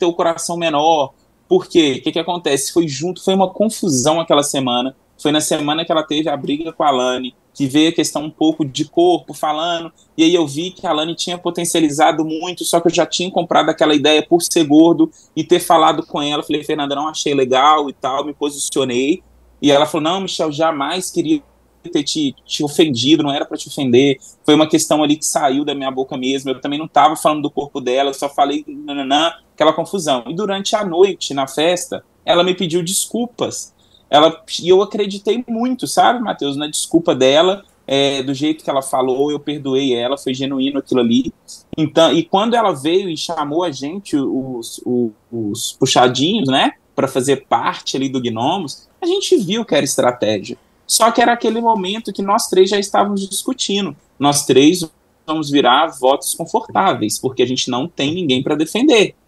Por quê? O que acontece? Foi uma confusão aquela semana. Foi na semana que ela teve a briga com a Alane. que veio a questão um pouco de corpo falando, e aí eu vi que a Alane tinha potencializado muito, só que eu já tinha comprado aquela ideia por ser gordo e ter falado com ela, falei, Fernanda, não achei legal e tal, me posicionei, e ela falou, não, Michel, jamais queria ter te ofendido, não era para te ofender, foi uma questão ali que saiu da minha boca mesmo, eu também não estava falando do corpo dela, eu só falei, nananã, aquela confusão. E durante a noite, na festa, ela me pediu desculpas, e eu acreditei muito, sabe, Matheus, na desculpa dela, do jeito que ela falou, eu perdoei ela, foi genuíno aquilo ali. Então, e quando ela veio e chamou a gente, os puxadinhos, né, para fazer parte ali do Gnomos, a gente viu que era estratégia. Só que era aquele momento que nós três já estávamos discutindo. Nós três vamos virar votos confortáveis, porque a gente não tem ninguém para defender.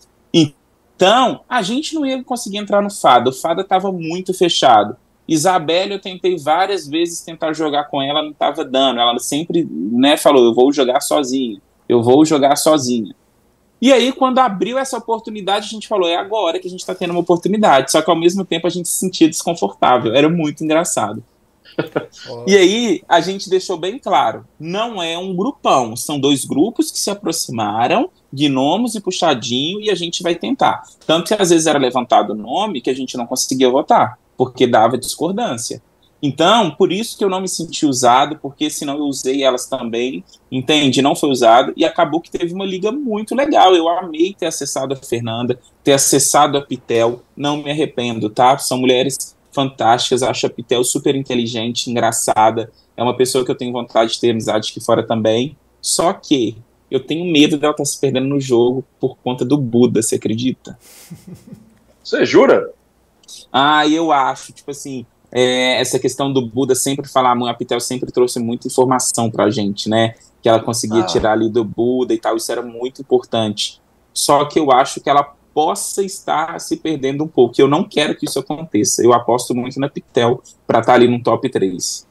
Então, a gente não ia conseguir entrar no Fada. O Fada estava muito fechado. Isabelle, eu tentei várias vezes tentar jogar com ela, não estava dando. Ela sempre, né, falou, eu vou jogar sozinha. Eu vou jogar sozinha. E aí, quando abriu essa oportunidade, a gente falou, é agora que a gente está tendo uma oportunidade. Só que, ao mesmo tempo, a gente se sentia desconfortável. Era muito engraçado. E aí, a gente deixou bem claro, não é um grupão, são dois grupos que se aproximaram, Gnomos e Puxadinho, e a gente vai tentar. Tanto que, às vezes, era levantado o nome que a gente não conseguia votar, porque dava discordância. Então, por isso que eu não me senti usado, porque senão eu usei elas também, entende? Não foi usado, e acabou que teve uma liga muito legal. Eu amei ter acessado a Fernanda, ter acessado a Pitel, não me arrependo, tá? São mulheres fantásticas, acho a Pitel super inteligente, engraçada, é uma pessoa que eu tenho vontade de ter amizade aqui fora também, só que eu tenho medo dela estar se perdendo no jogo por conta do Buda, você acredita? Você jura? Ah, eu acho, tipo assim, essa questão do Buda sempre falar, a Pitel sempre trouxe muita informação pra gente, né, que ela conseguia tirar ali do Buda e tal, isso era muito importante, só que eu acho que ela possa estar se perdendo um pouco, eu não quero que isso aconteça, eu aposto muito na Pitel pra estar ali no top 3.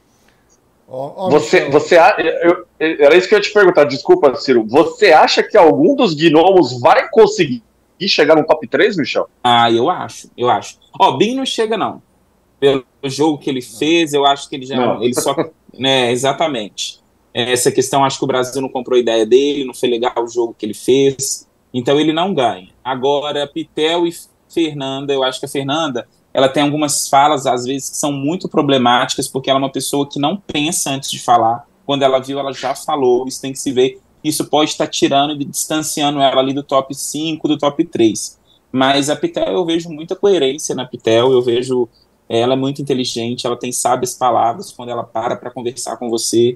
Era isso que eu ia te perguntar, desculpa, Ciro, você acha que algum dos gnomos vai conseguir chegar no top 3, Michel? Ah, eu acho. Ó, Bin não chega não, pelo jogo que ele fez, eu acho que ele já não. Ele só, né, exatamente. Essa questão, acho que o Brasil não comprou a ideia dele, não foi legal o jogo que ele fez, então ele não ganha. Agora, Pitel e Fernanda, eu acho que a Fernanda, ela tem algumas falas, às vezes, que são muito problemáticas, porque ela é uma pessoa que não pensa antes de falar, quando ela viu, ela já falou, isso tem que se ver, isso pode estar tirando e distanciando ela ali do top 5, do top 3. Mas a Pitel, eu vejo muita coerência na Pitel, eu vejo ela é muito inteligente, ela tem sábias palavras quando ela para conversar com você.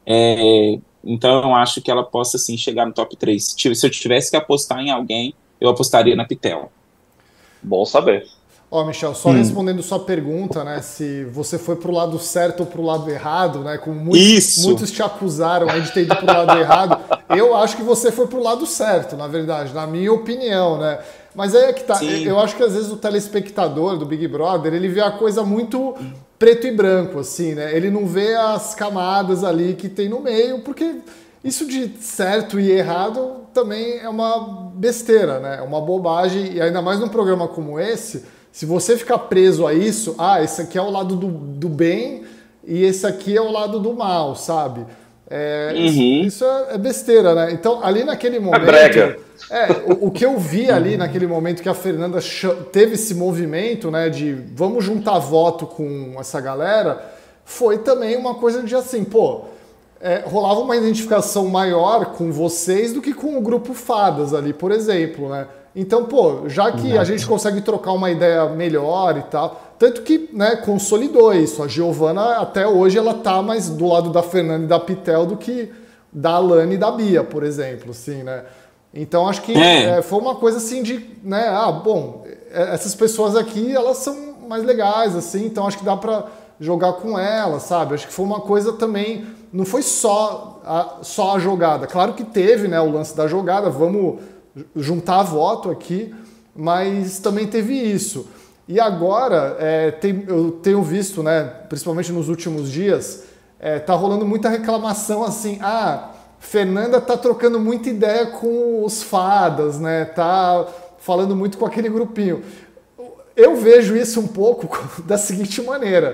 Então eu acho que ela possa sim chegar no top 3. Se eu tivesse que apostar em alguém, eu apostaria na Pitel. Bom saber. Ó, Michel, só respondendo sua pergunta, né, se você foi pro lado certo ou pro lado errado, né, como muitos te acusaram aí de ter ido pro lado errado, eu acho que você foi pro lado certo, na verdade, na minha opinião, né. Mas aí é que tá, sim. Eu acho que às vezes o telespectador do Big Brother, ele vê a coisa muito preto e branco, assim, né? Ele não vê as camadas ali que tem no meio, porque isso de certo e errado também é uma besteira, né? É uma bobagem, e ainda mais num programa como esse, se você ficar preso a isso, esse aqui é o lado do bem e esse aqui é o lado do mal, sabe? Isso é besteira, né? Então, ali naquele momento... brega. O que eu vi ali naquele momento que a Fernanda teve esse movimento, né, de vamos juntar voto com essa galera, foi também uma coisa de assim, rolava uma identificação maior com vocês do que com o grupo Fadas ali, por exemplo, né? Então, já que a gente consegue trocar uma ideia melhor e tal, tanto que, né, consolidou isso. A Giovana, até hoje, ela tá mais do lado da Fernanda e da Pitel do que da Alane e da Bia, por exemplo, assim, né? Então, acho que foi uma coisa assim de, né, essas pessoas aqui, elas são mais legais, assim, então acho que dá pra jogar com elas, sabe? Acho que foi uma coisa também, não foi só a jogada. Claro que teve, né, o lance da jogada, vamos juntar voto aqui, mas também teve isso. E agora, eu tenho visto, né, principalmente nos últimos dias, tá rolando muita reclamação assim, Fernanda tá trocando muita ideia com os Fadas, né, tá falando muito com aquele grupinho. Eu vejo isso um pouco da seguinte maneira,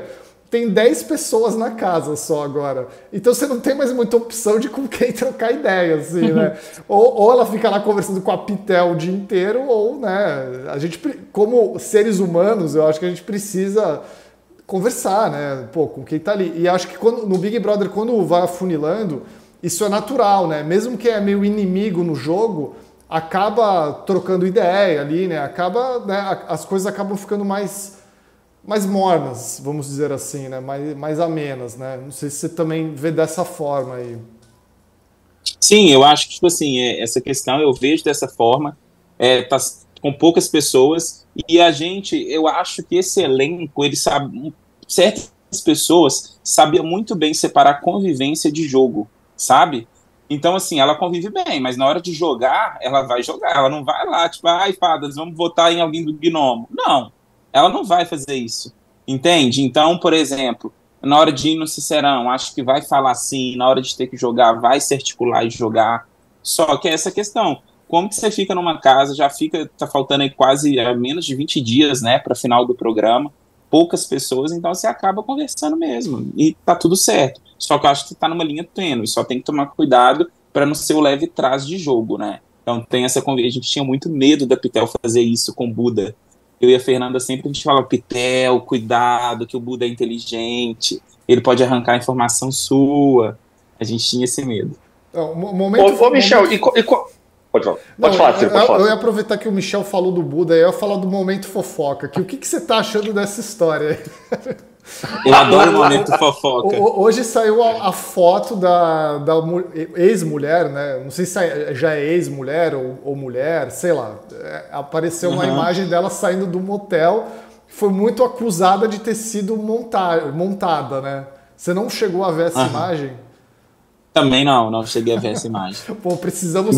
tem 10 pessoas na casa só agora. Então você não tem mais muita opção de com quem trocar ideia, assim, né? ou ela fica lá conversando com a Pitel o dia inteiro, ou, né, a gente, como seres humanos, eu acho que a gente precisa conversar, né? Pô, com quem tá ali. E acho que no Big Brother, quando vai afunilando, isso é natural, né? Mesmo que é meio inimigo no jogo, acaba trocando ideia ali, né? Né, as coisas acabam ficando mais mornas, vamos dizer assim, né? Mais amenas, né? Não sei se você também vê dessa forma aí. Sim, eu acho que, tipo assim, essa questão eu vejo dessa forma, tá com poucas pessoas, e eu acho que esse elenco, ele sabe, certas pessoas sabiam muito bem separar convivência de jogo, sabe? Então, assim, ela convive bem, mas na hora de jogar, ela vai jogar, ela não vai lá, tipo, ai, fadas, vamos votar em alguém do Gnomo. Não, ela não vai fazer isso, entende? Então, por exemplo, na hora de ir no Sincerão, acho que vai falar sim, na hora de ter que jogar, vai se articular e jogar. Só que é essa questão, como que você fica numa casa, tá faltando aí quase menos de 20 dias, né, para final do programa, poucas pessoas, então você acaba conversando mesmo, e tá tudo certo. Só que eu acho que tá numa linha tênue, só tem que tomar cuidado para não ser o leve trás de jogo, né? Então tem essa conversa, a gente tinha muito medo da Pitel fazer isso com o Buda. Eu e a Fernanda sempre a gente fala, Pitel, cuidado, que o Buda é inteligente, ele pode arrancar informação sua. A gente tinha esse medo. Ô, Michel, pode falar. Pode falar, Ciro, pode falar. Eu ia aproveitar que o Michel falou do Buda, eu ia falar do momento fofoca. O que você tá achando dessa história? Eu adoro o momento fofoca. Hoje saiu a foto da ex-mulher, né? Não sei se já é ex-mulher ou mulher, sei lá. Apareceu uma imagem dela saindo do motel, foi muito acusada de ter sido montada, né? Você não chegou a ver essa imagem? Também não cheguei a ver essa imagem. Pô, precisamos...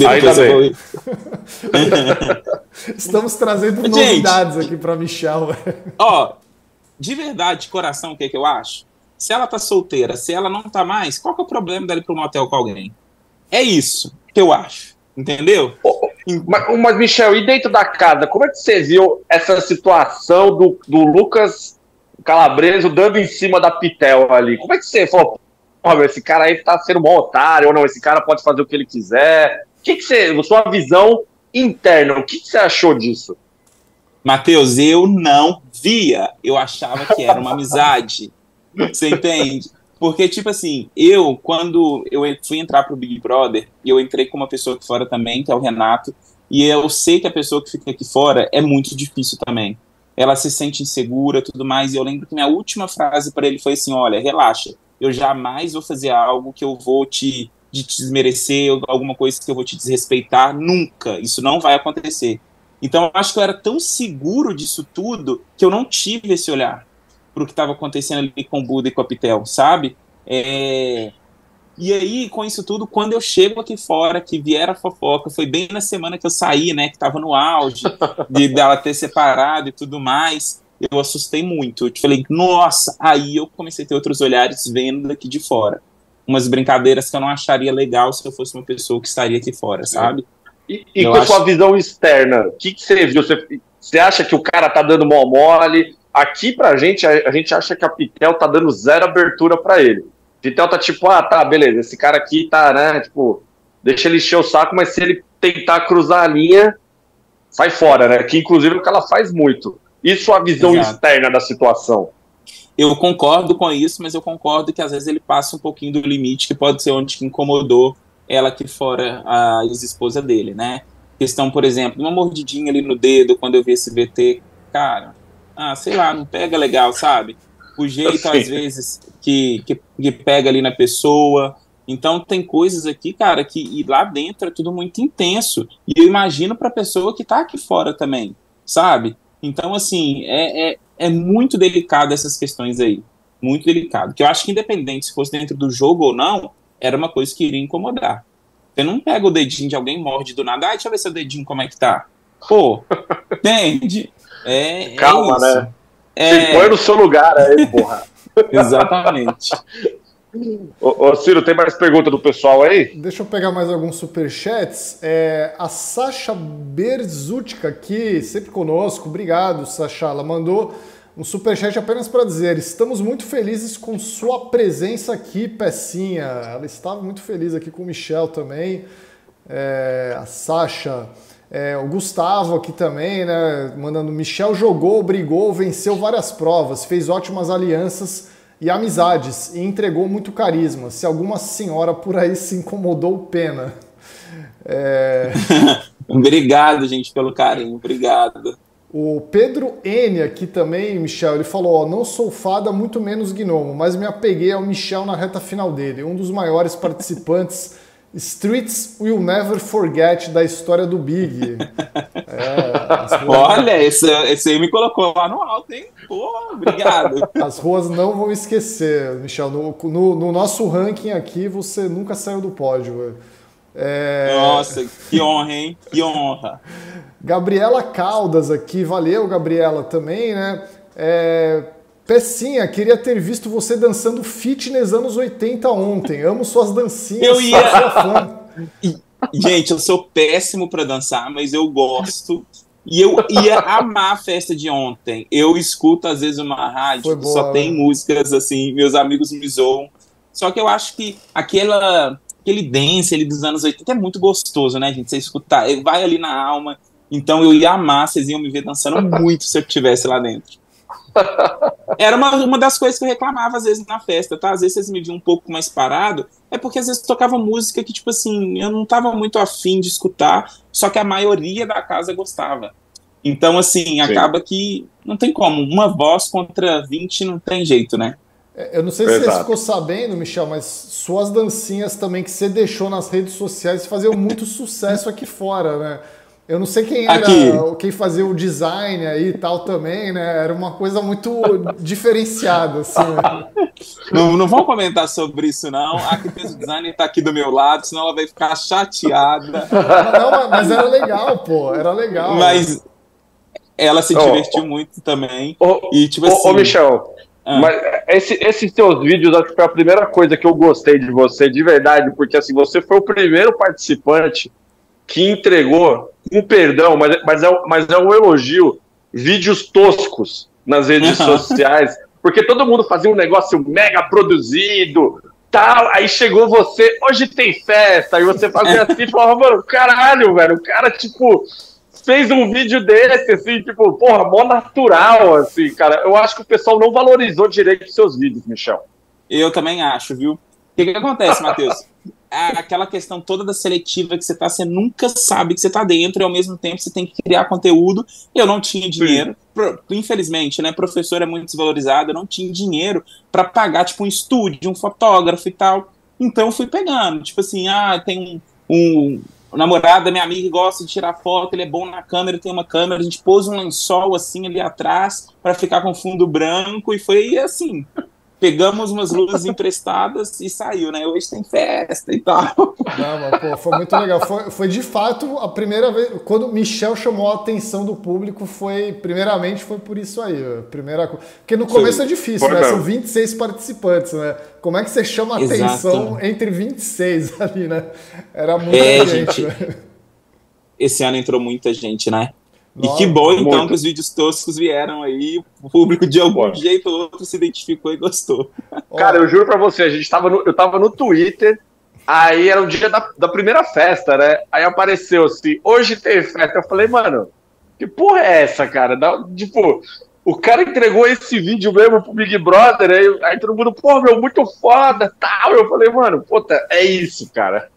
Estamos trazendo novidades aqui para Michel. Ó, de verdade, de coração, o que eu acho? Se ela tá solteira, se ela não tá mais, qual que é o problema dela ir pro motel com alguém? É isso que eu acho, entendeu? Mas, Michel, e dentro da casa, como é que você viu essa situação do Lucas Calabreso dando em cima da Pitel ali? Como é que você falou, esse cara aí tá sendo um bom otário, ou não, esse cara pode fazer o que ele quiser? Sua visão interna, o que você achou disso? Matheus, eu não via, eu achava que era uma amizade, você entende? Porque, tipo assim, quando eu fui entrar pro Big Brother, eu entrei com uma pessoa aqui fora também, que é o Renato, e eu sei que a pessoa que fica aqui fora é muito difícil também. Ela se sente insegura, tudo mais, e eu lembro que minha última frase para ele foi assim, olha, relaxa, eu jamais vou fazer algo que eu vou te desmerecer, alguma coisa que eu vou te desrespeitar, nunca, isso não vai acontecer. Então eu acho que eu era tão seguro disso tudo que eu não tive esse olhar para o que estava acontecendo ali com o Buda e com a Pitel, sabe? E aí, com isso tudo, quando eu chego aqui fora, que vier a fofoca, foi bem na semana que eu saí, né, que estava no auge dela ter separado e tudo mais, eu assustei muito. Eu te falei, nossa, aí eu comecei a ter outros olhares vendo daqui de fora. Umas brincadeiras que eu não acharia legal se eu fosse uma pessoa que estaria aqui fora, sabe? E com a sua visão externa, o que você viu? Você acha que o cara tá dando mó mole? Aqui pra gente, a gente acha que a Pitel tá dando zero abertura pra ele. Pitel tá tipo, tá, beleza, esse cara aqui tá, né, tipo, deixa ele encher o saco, mas se ele tentar cruzar a linha, sai fora, né? Que inclusive é o que ela faz muito. E sua visão externa da situação? Eu concordo com isso, mas eu concordo que às vezes ele passa um pouquinho do limite, que pode ser onde que incomodou ela aqui fora, a ex-esposa dele, né? Questão, por exemplo, uma mordidinha ali no dedo, quando eu vi esse VT, cara, sei lá, não pega legal, sabe? O jeito, às vezes, que pega ali na pessoa. Então, tem coisas aqui, cara, e lá dentro é tudo muito intenso. E eu imagino pra pessoa que tá aqui fora também, sabe? Então, assim, é muito delicado essas questões aí. Muito delicado. Que eu acho que independente se fosse dentro do jogo ou não, era uma coisa que iria incomodar. Você não pega o dedinho de alguém, morde do nada, deixa eu ver seu dedinho como é que tá. Pô, entende? Calma, isso. Né? Se põe no seu lugar aí, porra. Exatamente. Ô, Ciro, tem mais pergunta do pessoal aí? Deixa eu pegar mais alguns superchats. A Sasha Berzutka aqui, sempre conosco. Obrigado, Sasha. Ela mandou Um superchat apenas para dizer, estamos muito felizes com sua presença aqui, Pecinha. Ela estava muito feliz aqui com o Michel também, a Sasha, o Gustavo aqui também, né? Mandando, Michel jogou, brigou, venceu várias provas, fez ótimas alianças e amizades e entregou muito carisma. Se alguma senhora por aí se incomodou, pena. Obrigado, gente, pelo carinho, obrigado. O Pedro N aqui também, Michel, ele falou, não sou fada, muito menos gnomo, mas me apeguei ao Michel na reta final dele, um dos maiores participantes Streets Will Never Forget da história do Big. Olha, esse aí me colocou lá no alto, hein? Pô, obrigado. As ruas não vão esquecer, Michel, no nosso ranking aqui você nunca saiu do pódio. Nossa, que honra, hein? Que honra. Gabriela Caldas aqui, valeu, Gabriela, também, né? Pecinha, queria ter visto você dançando fitness anos 80 ontem. Amo suas dancinhas. Eu ia. Sou fã. Gente, eu sou péssimo para dançar, mas eu gosto. E eu ia amar a festa de ontem. Eu escuto, às vezes, uma rádio que só tem músicas assim, meus amigos me zoam. Só que eu acho que aquele dance ali dos anos 80 é muito gostoso, né, gente? Você escutar, vai ali na alma. Então eu ia amar, vocês iam me ver dançando muito se eu estivesse lá dentro. Era uma das coisas que eu reclamava às vezes na festa, tá? Às vezes vocês me viam um pouco mais parado, é porque às vezes tocava música que, tipo assim, eu não tava muito afim de escutar, só que a maioria da casa gostava. Então, assim, acaba que não tem como, uma voz contra 20 não tem jeito, né? Eu não sei se você ficou sabendo, Michel, mas suas dancinhas também que você deixou nas redes sociais faziam muito sucesso aqui fora, né? Eu não sei quem era, quem fazia o design aí e tal também, né? Era uma coisa muito diferenciada, assim. Não vamos comentar sobre isso, não. A que fez o design tá aqui do meu lado, senão ela vai ficar chateada. Não, mas era legal, pô, era legal. Mas ela se divertiu muito também. E, tipo assim... Ô, Michel, mas esses seus vídeos, acho que foi a primeira coisa que eu gostei de você, de verdade, porque assim, você foi o primeiro participante que entregou, com perdão, mas é um elogio, vídeos toscos nas redes sociais, porque todo mundo fazia um negócio mega produzido, tal, aí chegou você, hoje tem festa, aí você fazia assim e falava, mano, caralho, velho, o cara, tipo, fez um vídeo desse, assim, tipo, porra, mó natural, assim, cara. Eu acho que o pessoal não valorizou direito os seus vídeos, Michel. Eu também acho, viu? O que acontece, Matheus? Aquela questão toda da seletiva que você nunca sabe que você tá dentro e ao mesmo tempo você tem que criar conteúdo. Eu não tinha dinheiro, infelizmente, né? Professor é muito desvalorizado, eu não tinha dinheiro para pagar, tipo, um estúdio, um fotógrafo e tal. Então eu fui pegando, tipo assim, tem um namorado da minha amiga que gosta de tirar foto, ele é bom na câmera, tem uma câmera, a gente pôs um lençol assim ali atrás para ficar com fundo branco e foi assim. Pegamos umas luzes emprestadas e saiu, né? Hoje tem festa e tal. Não, mas, pô, foi muito legal. Foi de fato a primeira vez. Quando o Michel chamou a atenção do público, primeiramente foi por isso aí. Porque no começo é difícil, né? São 26 participantes, né? Como é que você chama a atenção entre 26 ali, né? Era muita gente, né? Esse ano entrou muita gente, né? E que bom, então, que os vídeos toscos vieram aí, o público de algum jeito ou outro se identificou e gostou. Cara, eu juro pra você, eu tava no Twitter, aí era o dia da primeira festa, né? Aí apareceu assim, hoje tem festa. Eu falei, mano, que porra é essa, cara? Tipo, o cara entregou esse vídeo mesmo pro Big Brother, aí todo mundo, pô, meu, muito foda, tal. Eu falei, mano, puta, é isso, cara.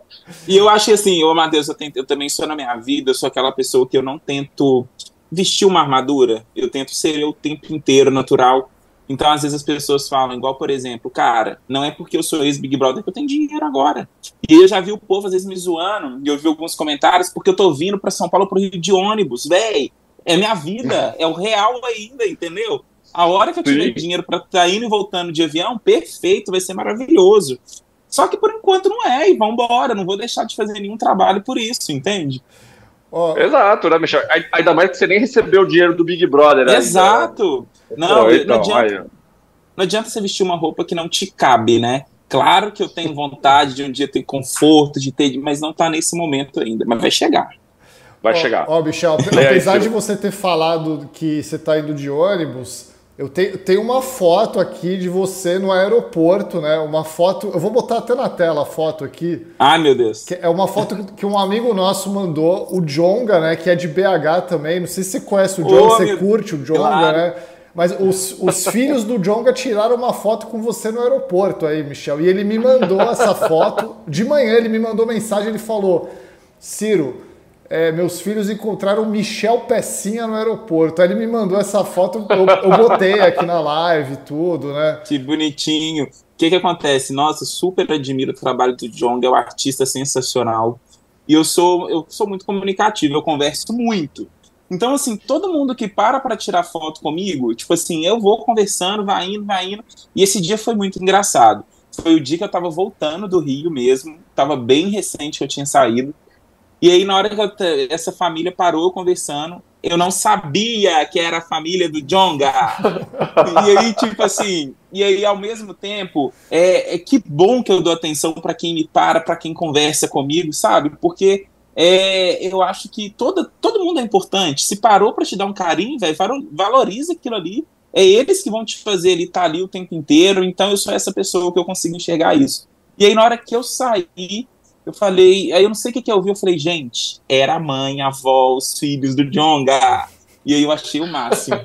E eu acho assim, Matheus, eu também sou na minha vida, eu sou aquela pessoa que eu não tento vestir uma armadura, eu tento ser eu o tempo inteiro, natural. Então, às vezes as pessoas falam, igual, por exemplo, cara, não é porque eu sou ex-Big Brother que eu tenho dinheiro agora. E eu já vi o povo, às vezes, me zoando, e eu vi alguns comentários, porque eu tô vindo pra São Paulo pro Rio de ônibus, véi, é minha vida, é o real ainda, entendeu? A hora que eu tiver dinheiro pra estar indo e voltando de avião, perfeito, vai ser maravilhoso. Só que por enquanto não é, e vambora, não vou deixar de fazer nenhum trabalho por isso, entende? Exato, né, Michel? Ainda mais que você nem recebeu o dinheiro do Big Brother, né? Exato! Não adianta você vestir uma roupa que não te cabe, né? Claro que eu tenho vontade de um dia ter conforto, mas não tá nesse momento ainda, mas vai chegar. Vai chegar. Ó, Michel, apesar de você ter falado que você tá indo de ônibus, eu tenho uma foto aqui de você no aeroporto, né? Uma foto, eu vou botar até na tela a foto aqui. Ai, meu Deus. É uma foto que um amigo nosso mandou, o Djonga, né? Que é de BH também. Não sei se você conhece o Djonga, você curte o Djonga, claro, né? Mas os filhos do Djonga tiraram uma foto com você no aeroporto aí, Michel. E ele me mandou essa foto. De manhã ele me mandou mensagem, ele falou: Ciro, meus filhos encontraram o Michel Pecinha no aeroporto. Aí ele me mandou essa foto, eu botei aqui na live e tudo, né? Que bonitinho. O que acontece? Nossa, super admiro o trabalho do Djonga, é um artista sensacional. E eu sou muito comunicativo, eu converso muito. Então, assim, todo mundo que para tirar foto comigo, tipo assim, eu vou conversando, vai indo. E esse dia foi muito engraçado. Foi o dia que eu tava voltando do Rio mesmo, tava bem recente que eu tinha saído. E aí, na hora que essa família parou conversando, eu não sabia que era a família do Djonga. E aí, tipo assim, ao mesmo tempo, que bom que eu dou atenção para quem me para quem conversa comigo, sabe? Porque eu acho que todo mundo é importante. Se parou para te dar um carinho, velho, valoriza aquilo ali. É eles que vão te fazer ele estar ali o tempo inteiro. Então, eu sou essa pessoa que eu consigo enxergar isso. E aí, na hora que eu saí, eu falei, aí eu não sei o que eu ouvi, eu falei, gente, era a mãe, a avó, os filhos do Djonga. E aí eu achei o máximo.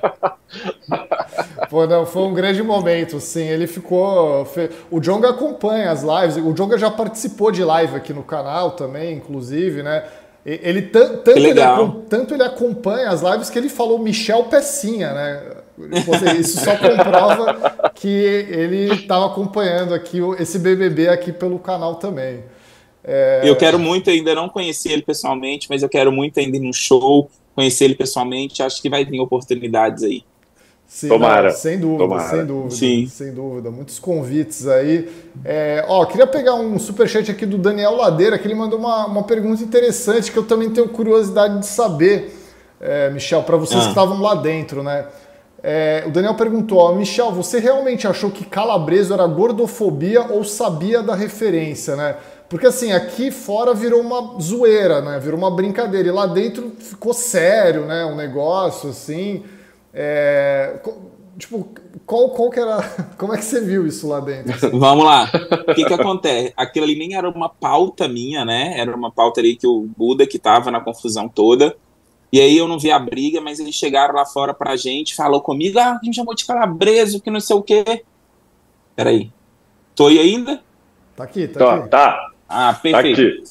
Pô, não, foi um grande momento, sim. Ele ficou... O Djonga acompanha as lives, o Djonga já participou de live aqui no canal também, inclusive, né? Ele tanto ele acompanha as lives que ele falou Michel Pecinha, né? Isso só comprova que ele estava acompanhando aqui esse BBB aqui pelo canal também. Eu quero muito, ainda não conheci ele pessoalmente, mas eu quero muito ainda ir num show, conhecer ele pessoalmente, acho que vai vir oportunidades aí. Sim, tomara. Não, sem dúvida, sem dúvida. Sim. Sem dúvida. Muitos convites aí. Queria pegar um superchat aqui do Daniel Ladeira, que ele mandou uma pergunta interessante que eu também tenho curiosidade de saber, Michel, para vocês que estavam lá dentro, né? O Daniel perguntou, Michel, você realmente achou que Calabreso era gordofobia ou sabia da referência, né? Porque assim, aqui fora virou uma zoeira, né? Virou uma brincadeira. E lá dentro ficou sério, né? Um negócio assim. Tipo, qual que era... Como é que você viu isso lá dentro? Assim? Vamos lá. O que acontece? Aquilo ali nem era uma pauta minha, né? Era uma pauta ali que o Buda que tava na confusão toda. E aí eu não vi a briga, mas eles chegaram lá fora pra gente, falou comigo, a gente chamou de Calabreso, que não sei o quê. Peraí. Tô aí ainda? Tá aqui, tá aqui. Tá. Ah, perfeito.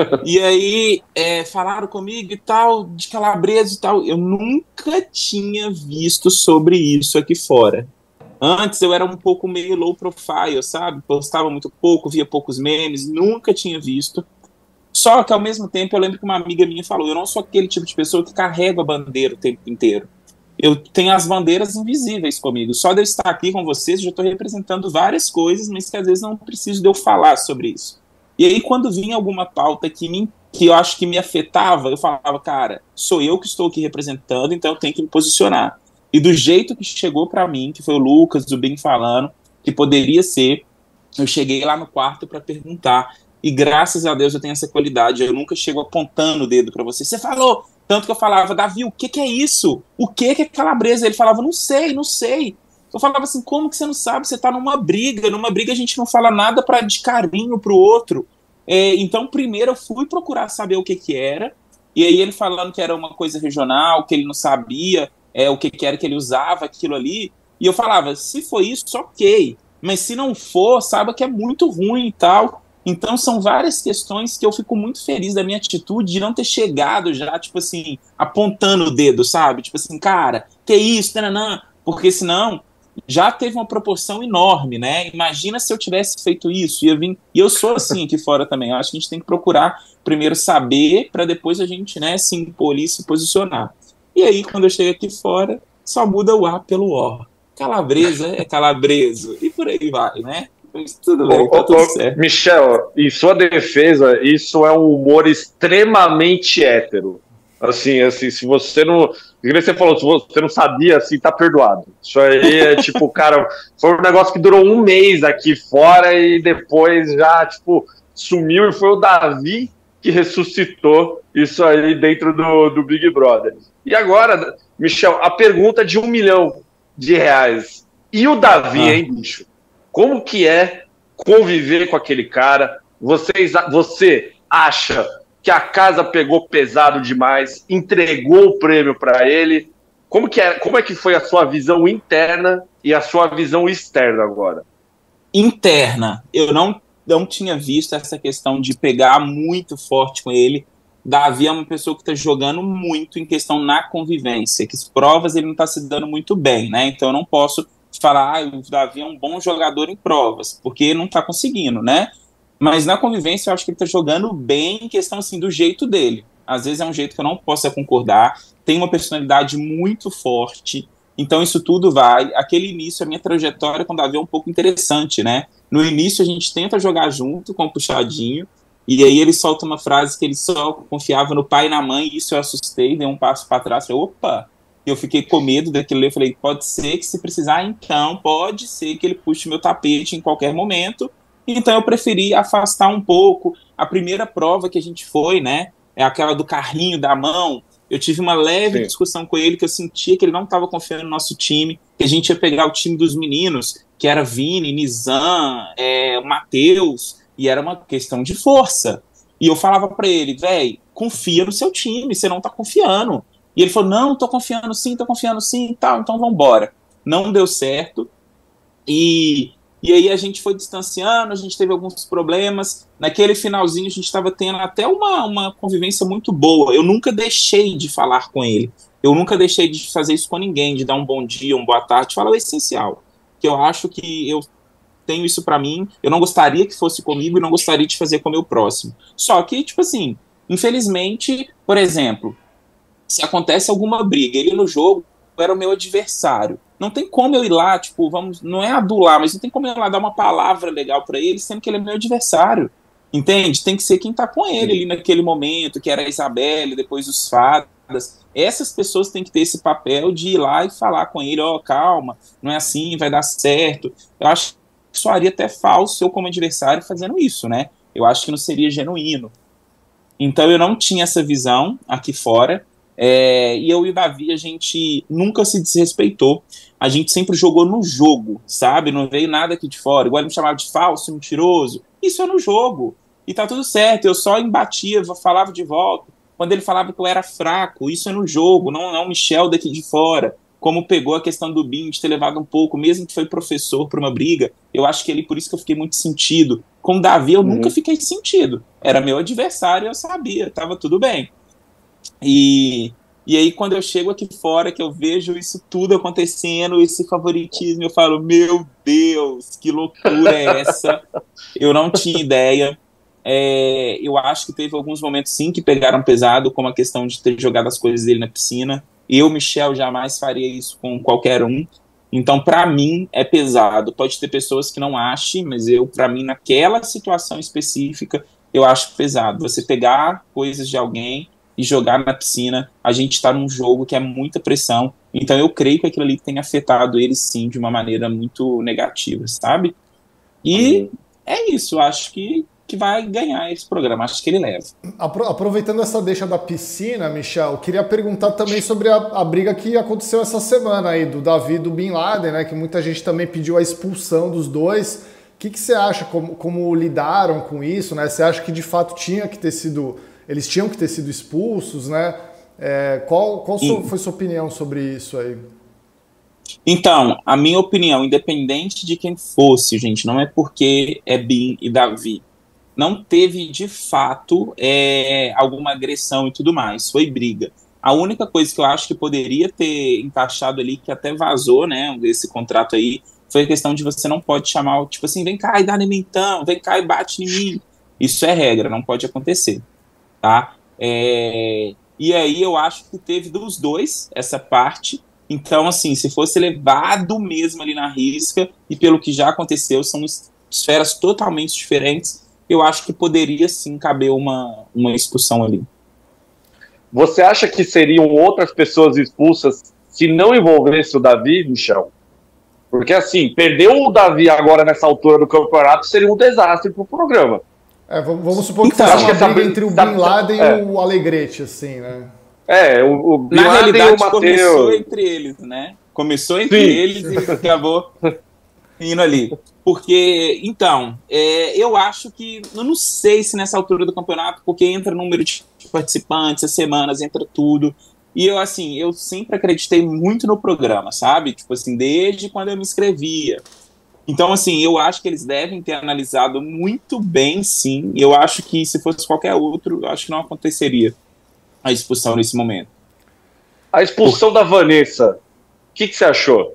E aí, falaram comigo e tal, de Calabreso e tal. Eu nunca tinha visto sobre isso aqui fora. Antes eu era um pouco meio low profile, sabe? Postava muito pouco, via poucos memes, nunca tinha visto. Só que ao mesmo tempo eu lembro que uma amiga minha falou, eu não sou aquele tipo de pessoa que carrega a bandeira o tempo inteiro. Eu tenho as bandeiras invisíveis comigo. Só de eu estar aqui com vocês, eu já estou representando várias coisas, mas que às vezes não preciso de eu falar sobre isso. E aí, quando vinha alguma pauta que eu acho que me afetava, eu falava, cara, sou eu que estou aqui representando, então eu tenho que me posicionar. E do jeito que chegou para mim, que foi o Lucas, o Ben falando, que poderia ser, eu cheguei lá no quarto para perguntar. E graças a Deus eu tenho essa qualidade, eu nunca chego apontando o dedo para você. Você falou, tanto que eu falava, Davi, o que é isso? O que é Calabresa? Ele falava, não sei. Eu falava assim, como que você não sabe? Você tá numa briga a gente não fala nada de carinho pro outro. Então, primeiro eu fui procurar saber o que era, e aí ele falando que era uma coisa regional, que ele não sabia o que era que ele usava aquilo ali, e eu falava, se for isso, ok, mas se não for, saiba que é muito ruim e tal. Então, são várias questões que eu fico muito feliz da minha atitude de não ter chegado já, tipo assim, apontando o dedo, sabe? Tipo assim, cara, que isso, tananã, porque senão já teve uma proporção enorme, né? Imagina se eu tivesse feito isso, e eu sou assim aqui fora também. Eu acho que a gente tem que procurar primeiro saber, para depois a gente, né, se impor e se posicionar. E aí, quando eu chego aqui fora, só muda o A pelo O. Calabresa é calabreso, e por aí vai, né? Tudo bem, tá tudo certo. Michel, em sua defesa, isso é um humor extremamente hétero. Assim, se você não... Você falou, se você não sabia, assim, tá perdoado. Isso aí é tipo, cara, foi um negócio que durou um mês aqui fora e depois já, tipo, sumiu e foi o Davi que ressuscitou isso aí dentro do Big Brother. E agora, Michel, a pergunta de R$1 milhão. E o Davi, hein, bicho? Como que é conviver com aquele cara? Você acha que a casa pegou pesado demais, entregou o prêmio para ele? Como é que foi a sua visão interna e a sua visão externa agora? Interna, eu não tinha visto essa questão de pegar muito forte com ele. Davi é uma pessoa que está jogando muito em questão na convivência, que as provas ele não está se dando muito bem, né? Então eu não posso falar, o Davi é um bom jogador em provas, porque não está conseguindo, né? Mas na convivência eu acho que ele está jogando bem em questão assim, do jeito dele. Às vezes é um jeito que eu não posso concordar, tem uma personalidade muito forte, então isso tudo vai. Aquele início, a minha trajetória com o Davi é um pouco interessante, né? No início a gente tenta jogar junto com o Puxadinho, e aí ele solta uma frase que ele só confiava no pai e na mãe, e isso eu assustei, dei um passo para trás, falei, opa! Eu fiquei com medo daquilo, eu falei, pode ser que se precisar então, pode ser que ele puxe meu tapete em qualquer momento, então eu preferi afastar um pouco. A primeira prova que a gente foi, né, é aquela do carrinho da mão, eu tive uma leve discussão com ele, que eu sentia que ele não estava confiando no nosso time, que a gente ia pegar o time dos meninos, que era Vini, Nizam, Matheus, e era uma questão de força. E eu falava para ele, velho, confia no seu time, você não tá confiando. E ele falou, não, tô confiando sim, e tal, então vambora. Não deu certo, e aí a gente foi distanciando, a gente teve alguns problemas. Naquele finalzinho a gente estava tendo até uma convivência muito boa. Eu nunca deixei de falar com ele. Eu nunca deixei de fazer isso com ninguém, de dar um bom dia, uma boa tarde, falar o essencial. Que eu acho que eu tenho isso pra mim, eu não gostaria que fosse comigo e não gostaria de fazer com o meu próximo. Só que, tipo assim, infelizmente, por exemplo, se acontece alguma briga, ele no jogo era o meu adversário. Não tem como eu ir lá, tipo, não é adular, mas não tem como eu ir lá dar uma palavra legal pra ele, sendo que ele é meu adversário. Entende? Tem que ser quem tá com ele ali naquele momento, que era a Isabelle, depois os Fadas. Essas pessoas têm que ter esse papel de ir lá e falar com ele, calma, não é assim, vai dar certo. Eu acho que soaria até falso eu como adversário fazendo isso, né? Eu acho que não seria genuíno. Então eu não tinha essa visão aqui fora, e eu e o Davi, a gente nunca se desrespeitou, a gente sempre jogou no jogo, sabe? Não veio nada aqui de fora, igual ele me chamava de falso, mentiroso, isso é no jogo, e tá tudo certo, eu só embatia, falava de volta, quando ele falava que eu era fraco, isso é no jogo, não é o Michel daqui de fora, como pegou a questão do Bin, de ter levado um pouco, mesmo que foi professor para uma briga, eu acho que ele, por isso que eu fiquei muito sentido. Com o Davi eu nunca fiquei sentido, era meu adversário, eu sabia, tava tudo bem. E aí quando eu chego aqui fora, que eu vejo isso tudo acontecendo, esse favoritismo, eu falo, meu Deus, que loucura é essa? Eu não tinha ideia. Eu acho que teve alguns momentos sim que pegaram pesado, como a questão de ter jogado as coisas dele na piscina. Eu, Michel, jamais faria isso com qualquer um. Então, para mim, é pesado. Pode ter pessoas que não achem, mas para mim, naquela situação específica, eu acho pesado. Você pegar coisas de alguém e jogar na piscina, a gente está num jogo que é muita pressão. Então, eu creio que aquilo ali tem afetado ele, sim, de uma maneira muito negativa, sabe? E é isso, eu acho que vai ganhar esse programa, acho que ele leva. Aproveitando essa deixa da piscina, Michel, queria perguntar também sobre a briga que aconteceu essa semana aí, do Davi e do Bin Laden, né, que muita gente também pediu a expulsão dos dois. O que você acha, como lidaram com isso, né? Você acha que de fato eles tinham que ter sido expulsos, né? Qual foi sua opinião sobre isso aí? Então, a minha opinião, independente de quem fosse, gente, não é porque é Bin e Davi, não teve, de fato, alguma agressão e tudo mais, foi briga. A única coisa que eu acho que poderia ter encaixado ali, que até vazou, né, esse contrato aí, foi a questão de você não pode chamar, tipo assim, vem cá e dá em mim então, vem cá e bate em mim. Isso é regra, não pode acontecer, tá? E aí eu acho que teve dos dois essa parte. Então, assim, se fosse levado mesmo ali na risca, e pelo que já aconteceu, são esferas totalmente diferentes, eu acho que poderia sim caber uma expulsão ali. Você acha que seriam outras pessoas expulsas se não envolvesse o Davi, Michel? Porque assim, perder o Davi agora nessa altura do campeonato seria um desastre pro programa. Vamos supor que Então, fosse uma briga entre o Bin Laden e o Alegrete, assim, né? O Bin Na Laden e o realidade, Matheus. começou entre eles, né? Começou entre eles e acabou indo ali. Porque, então, eu acho que, eu não sei se nessa altura do campeonato, porque entra número de participantes, as semanas, entra tudo. E eu, assim, eu sempre acreditei muito no programa, sabe? Tipo assim, desde quando eu me inscrevia. Então, assim, eu acho que eles devem ter analisado muito bem, sim. Eu acho que se fosse qualquer outro, eu acho que não aconteceria a expulsão nesse momento. A expulsão da Vanessa, o que você achou?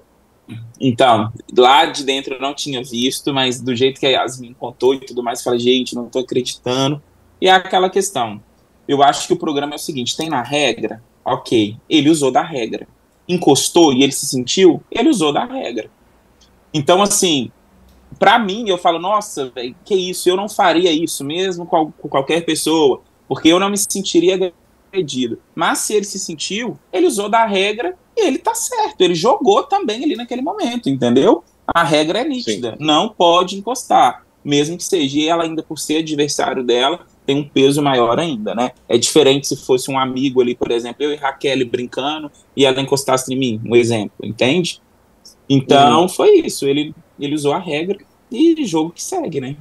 Então, lá de dentro eu não tinha visto, mas do jeito que a Yasmin contou e tudo mais, eu falei, gente, não tô acreditando. E é aquela questão. Eu acho que o programa é o seguinte, tem na regra, ok, ele usou da regra. Encostou e ele se sentiu, ele usou da regra. Então, assim, pra mim, eu falo, nossa, véio, que isso, eu não faria isso mesmo com qualquer pessoa, porque eu não me sentiria agredido. Mas se ele se sentiu, ele usou da regra e ele tá certo, ele jogou também ali naquele momento, entendeu? A regra é nítida, Sim. não pode encostar, mesmo que seja, e ela ainda por ser adversário dela, tem um peso maior ainda, né? É diferente se fosse um amigo ali, por exemplo, eu e Raquel brincando e ela encostasse em mim, um exemplo, entende? Então, foi isso. Ele usou a regra e jogo que segue, né?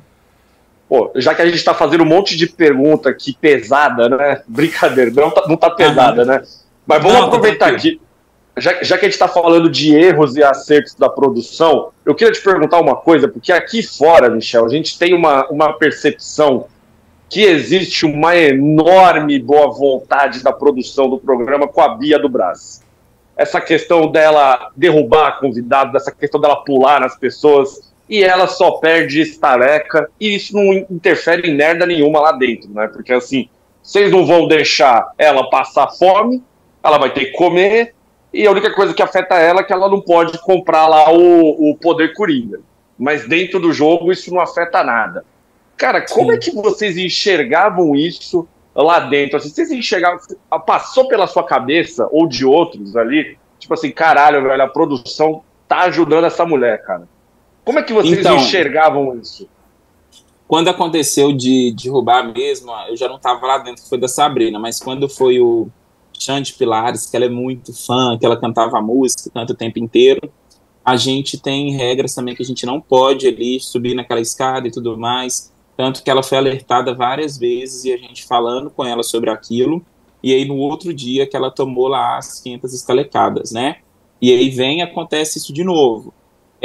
Pô, já que a gente está fazendo um monte de pergunta aqui pesada, né? Brincadeira, não tá pesada, né? Mas vamos aproveitar aqui. Já que a gente está falando de erros e acertos da produção, eu queria te perguntar uma coisa, porque aqui fora, Michel, a gente tem uma percepção que existe uma enorme boa vontade da produção do programa com a Bia do Brás. Essa questão dela derrubar convidados, essa questão dela pular nas pessoas, e ela só perde estaleca, e isso não interfere em merda nenhuma lá dentro, né? Porque assim, vocês não vão deixar ela passar fome, ela vai ter que comer, e a única coisa que afeta ela é que ela não pode comprar lá o poder Coringa. Mas dentro do jogo isso não afeta nada. Cara, como é que vocês enxergavam isso lá dentro? Assim, vocês enxergavam, passou pela sua cabeça, ou de outros ali, tipo assim, caralho, velho, a produção tá ajudando essa mulher, cara. Como é que vocês enxergavam isso? Quando aconteceu de derrubar mesmo, eu já não tava lá dentro, que foi da Sabrina, mas quando foi o Xande Pilares, que ela é muito fã, que ela cantava a música, canta o tempo inteiro, a gente tem regras também que a gente não pode ali subir naquela escada e tudo mais, tanto que ela foi alertada várias vezes e a gente falando com ela sobre aquilo, e aí no outro dia que ela tomou lá as 500 estalecadas, né? E aí vem e acontece isso de novo.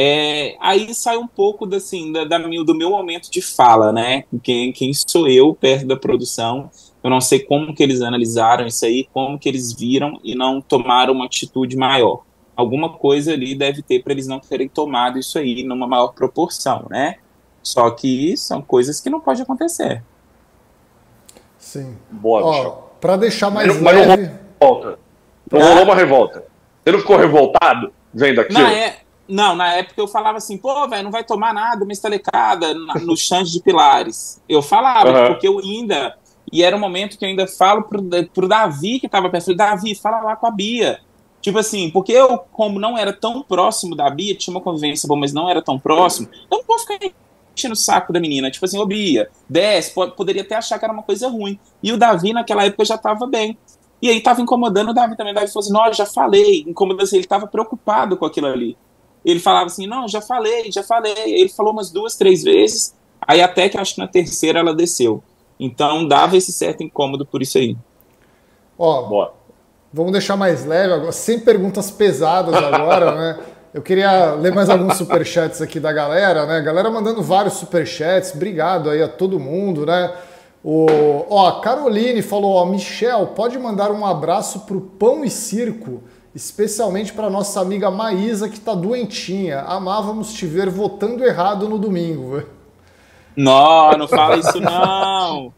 Aí sai um pouco assim, do meu momento de fala, né? Quem sou eu perto da produção? Eu não sei como que eles analisaram isso aí, como que eles viram e não tomaram uma atitude maior. Alguma coisa ali deve ter para eles não terem tomado isso aí numa maior proporção, né? Só que são coisas que não pode acontecer. Sim. Boa, para deixar mais leve... Não rolou uma revolta. Você não ficou revoltado vendo aquilo? Não, na época eu falava assim, pô, velho, não vai tomar nada, uma estalecada no Xande de Pilares. Eu falava, porque eu ainda... E era um momento que eu ainda falo pro Davi, que tava perto, Davi, fala lá com a Bia. Tipo assim, porque eu, como não era tão próximo da Bia, tinha uma convivência boa, mas não era tão próximo, eu não vou ficar enchendo o saco da menina. Tipo assim, ô Bia, desce, poderia até achar que era uma coisa ruim. E o Davi, naquela época, já tava bem. E aí tava incomodando o Davi também. O Davi falou assim, não, já falei. Incomodando assim, ele tava preocupado com aquilo ali. Ele falava assim, não, já falei. Ele falou umas 2, 3 vezes, aí até que acho que na terceira ela desceu. Então dava esse certo incômodo por isso aí. Boa. Vamos deixar mais leve agora, sem perguntas pesadas agora, né? Eu queria ler mais alguns superchats aqui da galera, né? Galera mandando vários superchats, obrigado aí a todo mundo, né? A Caroline falou, Michel, pode mandar um abraço pro Pão e Circo, especialmente para nossa amiga Maísa, que tá doentinha. Amávamos te ver votando errado no domingo. Não fala isso não.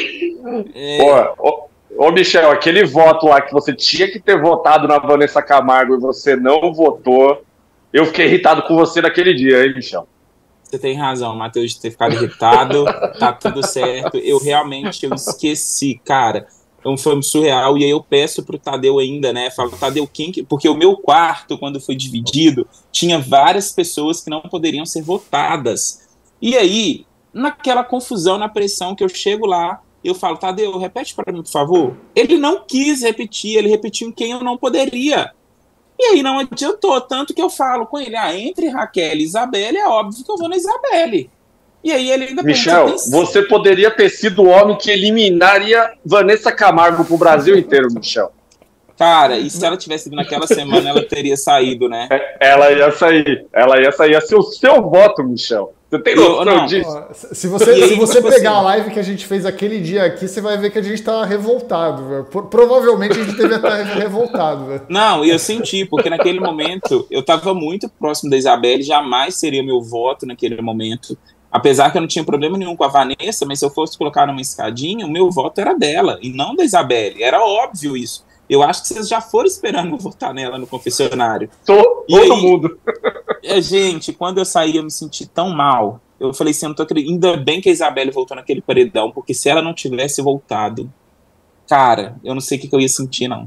Ô Michel, aquele voto lá que você tinha que ter votado na Vanessa Camargo e você não votou, eu fiquei irritado com você naquele dia, hein, Michel? Você tem razão, Matheus, de ter ficado irritado, tá tudo certo. Eu esqueci, cara. Foi surreal, e aí eu peço pro Tadeu ainda, né, falo, Tadeu, porque o meu quarto, quando foi dividido, tinha várias pessoas que não poderiam ser votadas. E aí, naquela confusão, na pressão que eu chego lá, eu falo, Tadeu, repete para mim, por favor. Ele não quis repetir, ele repetiu em quem eu não poderia. E aí não adiantou, tanto que eu falo com ele, entre Raquel e Isabelle, é óbvio que eu vou na Isabelle. E aí ele ainda Michel, você poderia ter sido o homem que eliminaria Vanessa Camargo pro Brasil inteiro, Michel. Cara, e se ela tivesse ido naquela semana, ela teria saído, né? Ela ia sair, ia ser o seu voto, Michel. Você tem noção disso? Se você pegar a live que a gente fez aquele dia aqui, você vai ver que a gente tá revoltado, velho. Provavelmente a gente teve até revoltado, velho. Não, e eu senti, porque naquele momento eu tava muito próximo da Isabelle, jamais seria meu voto naquele momento. Apesar que eu não tinha problema nenhum com a Vanessa, mas se eu fosse colocar numa escadinha, o meu voto era dela, e não da Isabelle. Era óbvio isso. Eu acho que vocês já foram esperando eu votar nela no confessionário. Todo mundo. Gente, quando eu saí, eu me senti tão mal. Eu falei assim, eu não tô acreditando. Ainda bem que a Isabelle voltou naquele paredão, porque se ela não tivesse voltado, eu não sei o que eu ia sentir, não.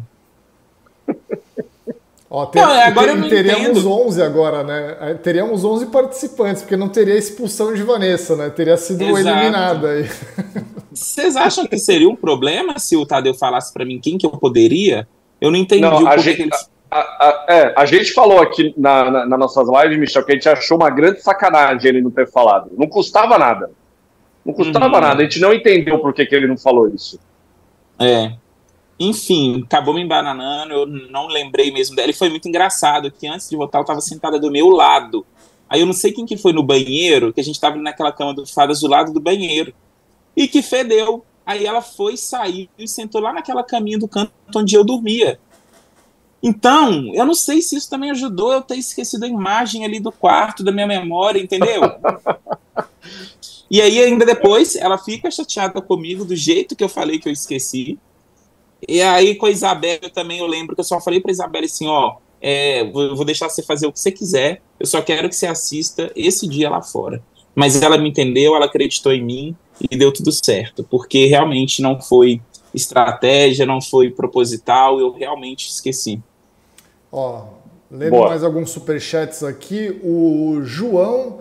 Teríamos 11 agora, né? Teríamos 11 participantes, porque não teria expulsão de Vanessa, né? Teria sido eliminada aí. Vocês acham que seria um problema se o Tadeu falasse pra mim quem que eu poderia? Eu não entendi o porquê que ele... A gente falou aqui nas nossas lives, Michel, que a gente achou uma grande sacanagem ele não ter falado. Não custava nada. Não custava nada. A gente não entendeu por que ele não falou isso. Enfim, acabou me embananando, eu não lembrei mesmo dela. E foi muito engraçado que antes de votar eu estava sentada do meu lado. Aí eu não sei quem que foi no banheiro, que a gente estava naquela cama do Fadas do lado do banheiro. E que fedeu. Aí ela foi, saiu e sentou lá naquela caminha do canto onde eu dormia. Então, eu não sei se isso também ajudou eu ter esquecido a imagem ali do quarto, da minha memória, entendeu? E aí ainda depois ela fica chateada comigo do jeito que eu falei que eu esqueci. E aí com a Isabelle eu lembro que eu só falei pra Isabelle assim, vou deixar você fazer o que você quiser, eu só quero que você assista esse dia lá fora. Mas ela me entendeu, ela acreditou em mim e deu tudo certo, porque realmente não foi estratégia, não foi proposital, eu realmente esqueci. Lendo mais alguns superchats aqui, o João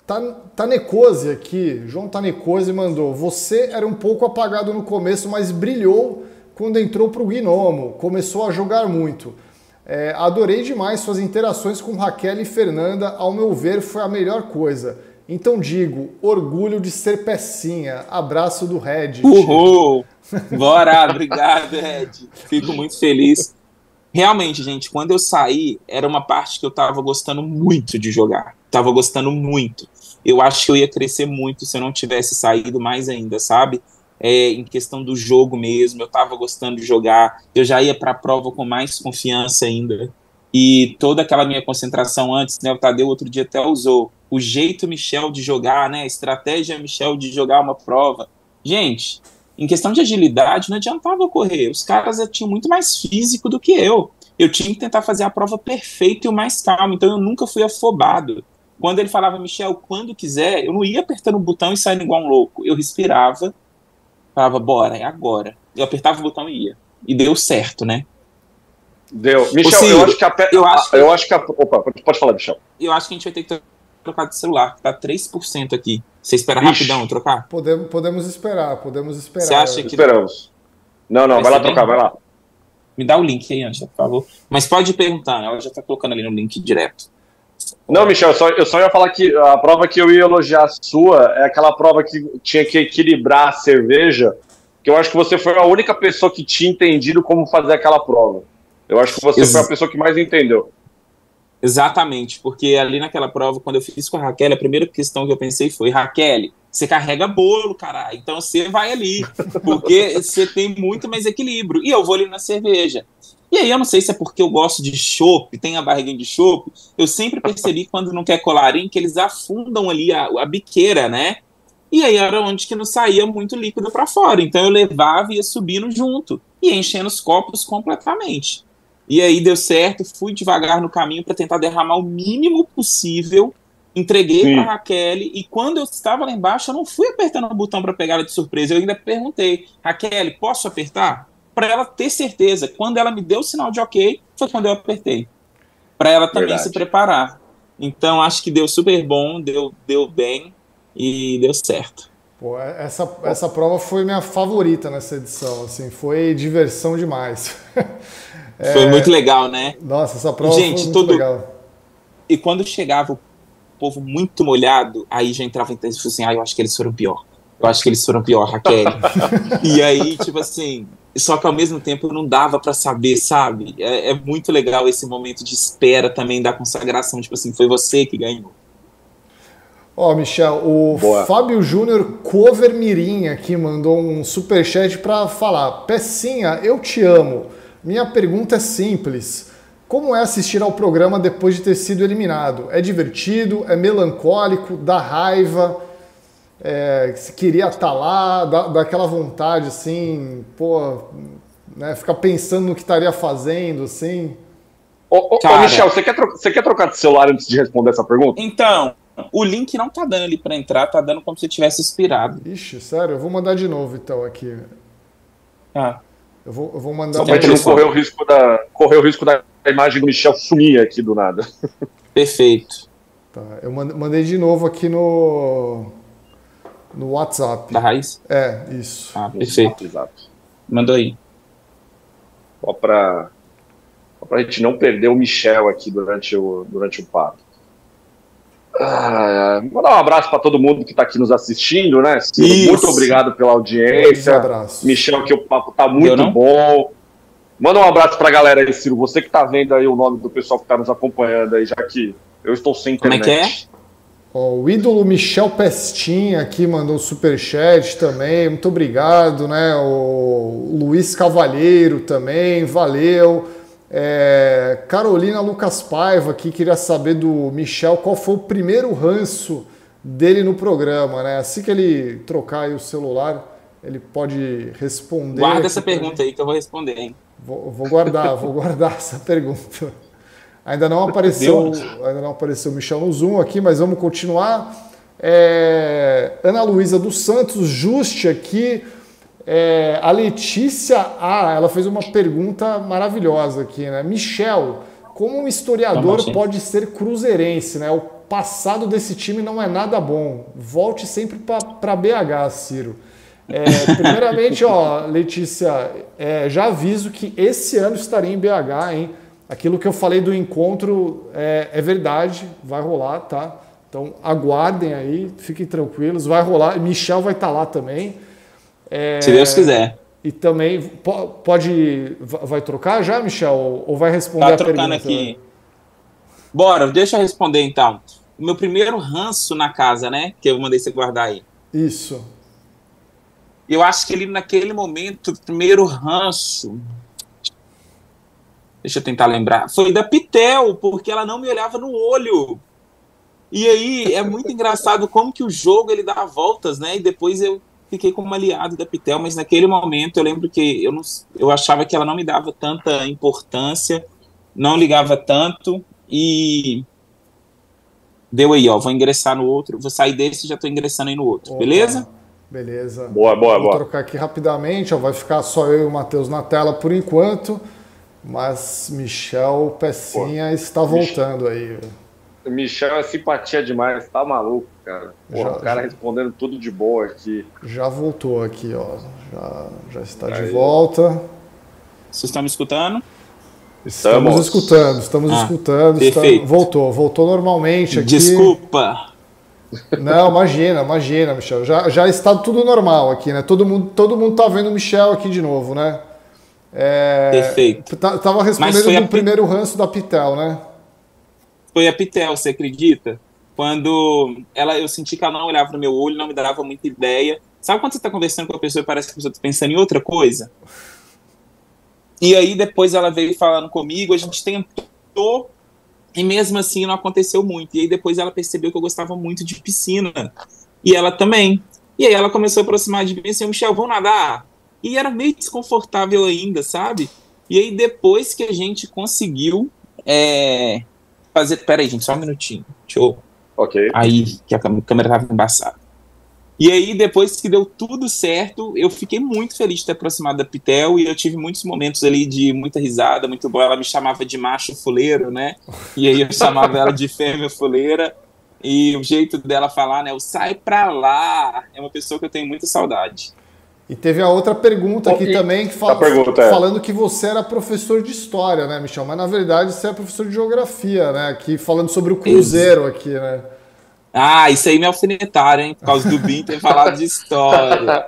Tanecose aqui, João Tanecose mandou, você era um pouco apagado no começo, mas brilhou quando entrou para o Gnomo, começou a jogar muito. Adorei demais suas interações com Raquel e Fernanda, ao meu ver foi a melhor coisa. Então digo, orgulho de ser pecinha, abraço do Red. Uhul! Bora, obrigado, Red. Fico muito feliz. Realmente, gente, quando eu saí, era uma parte que eu tava gostando muito de jogar. Tava gostando muito. Eu acho que eu ia crescer muito se eu não tivesse saído mais ainda, sabe? Em questão do jogo mesmo, eu tava gostando de jogar, eu já ia pra prova com mais confiança ainda, e toda aquela minha concentração antes, né, o Tadeu outro dia até usou, o jeito Michel de jogar, né, a estratégia Michel de jogar uma prova, gente, em questão de agilidade não adiantava eu correr, os caras tinham muito mais físico do que eu tinha que tentar fazer a prova perfeita e o mais calmo, então eu nunca fui afobado. Quando ele falava, Michel, quando quiser, eu não ia apertando o botão e saindo igual um louco, eu respirava, falava, bora, é agora. Eu apertava o botão e ia. E deu certo, né? Deu. Michel, eu acho que Opa, pode falar, Michel. Eu acho que a gente vai ter que trocar de celular. Tá 3% aqui. Você espera rapidão trocar? Podemos esperar. Você acha que... Esperamos. Não, vai lá trocar, vai lá. Me dá o link aí, Ângela, por favor. Mas pode ir perguntando, ela já tá colocando ali no link direto. Não, Michel, eu só ia falar que a prova que eu ia elogiar a sua é aquela prova que tinha que equilibrar a cerveja, que eu acho que você foi a única pessoa que tinha entendido como fazer aquela prova. Eu acho que você foi a pessoa que mais entendeu. Exatamente, porque ali naquela prova, quando eu fiz com a Raquel, a primeira questão que eu pensei foi, Raquel, você carrega bolo, caralho, então você vai ali, porque você tem muito mais equilíbrio, e eu vou ali na cerveja. E aí eu não sei se é porque eu gosto de chopp, tem a barriguinha de chopp, eu sempre percebi quando não quer colarinho que eles afundam ali a biqueira, né? E aí era onde que não saía muito líquido para fora, então eu levava e ia subindo junto, e enchendo os copos completamente. E aí deu certo, fui devagar no caminho para tentar derramar o mínimo possível, entreguei para a Raquel, e quando eu estava lá embaixo, eu não fui apertando o botão para pegar ela de surpresa, eu ainda perguntei, Raquel, posso apertar? Para ela ter certeza. Quando ela me deu o sinal de ok, foi quando eu apertei. Para ela também se preparar. Então, acho que deu super bom, deu bem. e deu certo. Pô, essa prova foi minha favorita nessa edição, assim, foi diversão demais. Foi muito legal, né? Nossa, essa prova foi muito legal. E quando chegava o povo muito molhado, aí já entrava em tese, assim, eu acho que eles foram pior. Eu acho que eles foram pior, Raquel. E aí, tipo assim, só que ao mesmo tempo não dava pra saber, sabe? É muito legal esse momento de espera também da consagração, tipo assim, foi você que ganhou. Ó, Michel, o Fábio Júnior Cover Mirim aqui mandou um superchat para falar: Pecinha, eu te amo. Minha pergunta é simples. Como é assistir ao programa depois de ter sido eliminado? É divertido? É melancólico? Dá raiva? Se queria estar lá? Dá aquela vontade, assim, pô, né, ficar pensando no que estaria fazendo, assim? Ô, Michel, você quer trocar de celular antes de responder essa pergunta? Então... O link não tá dando ali pra entrar, tá dando como se tivesse expirado. Ixi, sério? Eu vou mandar de novo então aqui. Eu vou mandar. Só pra gente não correr o risco da imagem do Michel sumir aqui do nada. Perfeito. Tá, eu mandei de novo aqui no WhatsApp. Da Raiz? Isso. Perfeito. Exato. Mandou aí. Só pra gente não perder o Michel aqui durante o papo. Vou dar um abraço para todo mundo que está aqui nos assistindo, né? Ciro, muito obrigado pela audiência. Michel, que o papo tá muito bom. Manda um abraço para a galera aí, Ciro. Você que está vendo aí o nome do pessoal que está nos acompanhando aí, já que eu estou sem internet. Como é que é? O ídolo Michel Pestinha aqui mandou um superchat também. Muito obrigado, né? O Luiz Cavalheiro também, valeu. Carolina Lucas Paiva aqui queria saber do Michel qual foi o primeiro ranço dele no programa, né? Assim que ele trocar aí o celular, ele pode responder. Guarda essa pergunta aí que eu vou responder, hein? Vou guardar essa pergunta. Ainda não apareceu o Michel no Zoom aqui, mas vamos continuar. Ana Luísa dos Santos, Juste aqui. A Letícia ela fez uma pergunta maravilhosa aqui, né? Michel, como um historiador pode ser cruzeirense, né? O passado desse time não é nada bom. Volte sempre para BH, Ciro. Primeiramente, Letícia, já aviso que esse ano estarei em BH, hein? Aquilo que eu falei do encontro é verdade, vai rolar, tá? Então aguardem aí, fiquem tranquilos, vai rolar. Michel vai estar lá também. Se Deus quiser. E também vai trocar já, Michel? Ou vai responder a pergunta? Tá trocando aqui. Bora, deixa eu responder então. O meu primeiro ranço na casa, né? Que eu mandei você guardar aí. Isso. Eu acho que ele, naquele momento, o primeiro ranço... Deixa eu tentar lembrar. Foi da Pitel, porque ela não me olhava no olho. E aí, é muito engraçado como que o jogo ele dá voltas, né? E depois eu fiquei como aliado da Pitel, mas naquele momento eu lembro que eu achava que ela não me dava tanta importância, não ligava tanto, e deu aí, vou ingressar no outro, vou sair desse e já estou ingressando aí no outro, beleza? Beleza. Boa. Vou trocar aqui rapidamente, vai ficar só eu e o Matheus na tela por enquanto, mas Michel Pecinha está voltando aí. Michel é simpatia demais, tá maluco, cara. O cara respondendo tudo de boa aqui. Já voltou aqui, já está aí de volta. Vocês estão me escutando? Estamos escutando. Perfeito. Voltou normalmente aqui. Desculpa. Não, imagina, Michel. Já está tudo normal aqui, né? Todo mundo tá vendo o Michel aqui de novo, né? Perfeito. Tava respondendo do primeiro ranço da Pitel, né? Foi a Pitel, você acredita? Quando eu senti que ela não olhava no meu olho, não me dava muita ideia. Sabe quando você está conversando com a pessoa e parece que a pessoa está pensando em outra coisa? E aí depois ela veio falando comigo, a gente tentou, e mesmo assim não aconteceu muito. E aí depois ela percebeu que eu gostava muito de piscina. E ela também. E aí ela começou a aproximar de mim e disse, Michel, vamos nadar? E era meio desconfortável ainda, sabe? E aí depois que a gente conseguiu... Peraí, gente, só um minutinho. Deixa eu... Ok. Aí, que a câmera tava embaçada. E aí, depois que deu tudo certo, eu fiquei muito feliz de ter aproximado da Pitel e eu tive muitos momentos ali de muita risada, muito bom. Ela me chamava de macho fuleiro, né? E aí eu chamava ela de fêmea fuleira. E o jeito dela falar, né? O sai pra lá. É uma pessoa que eu tenho muita saudade. E teve a outra pergunta aqui também, que falando que você era professor de história, né, Michel? Mas na verdade você é professor de geografia, né? Aqui falando sobre o Cruzeiro aqui, né? Ah, isso aí me alfinetaram, hein? Por causa do Bin ter falado de história.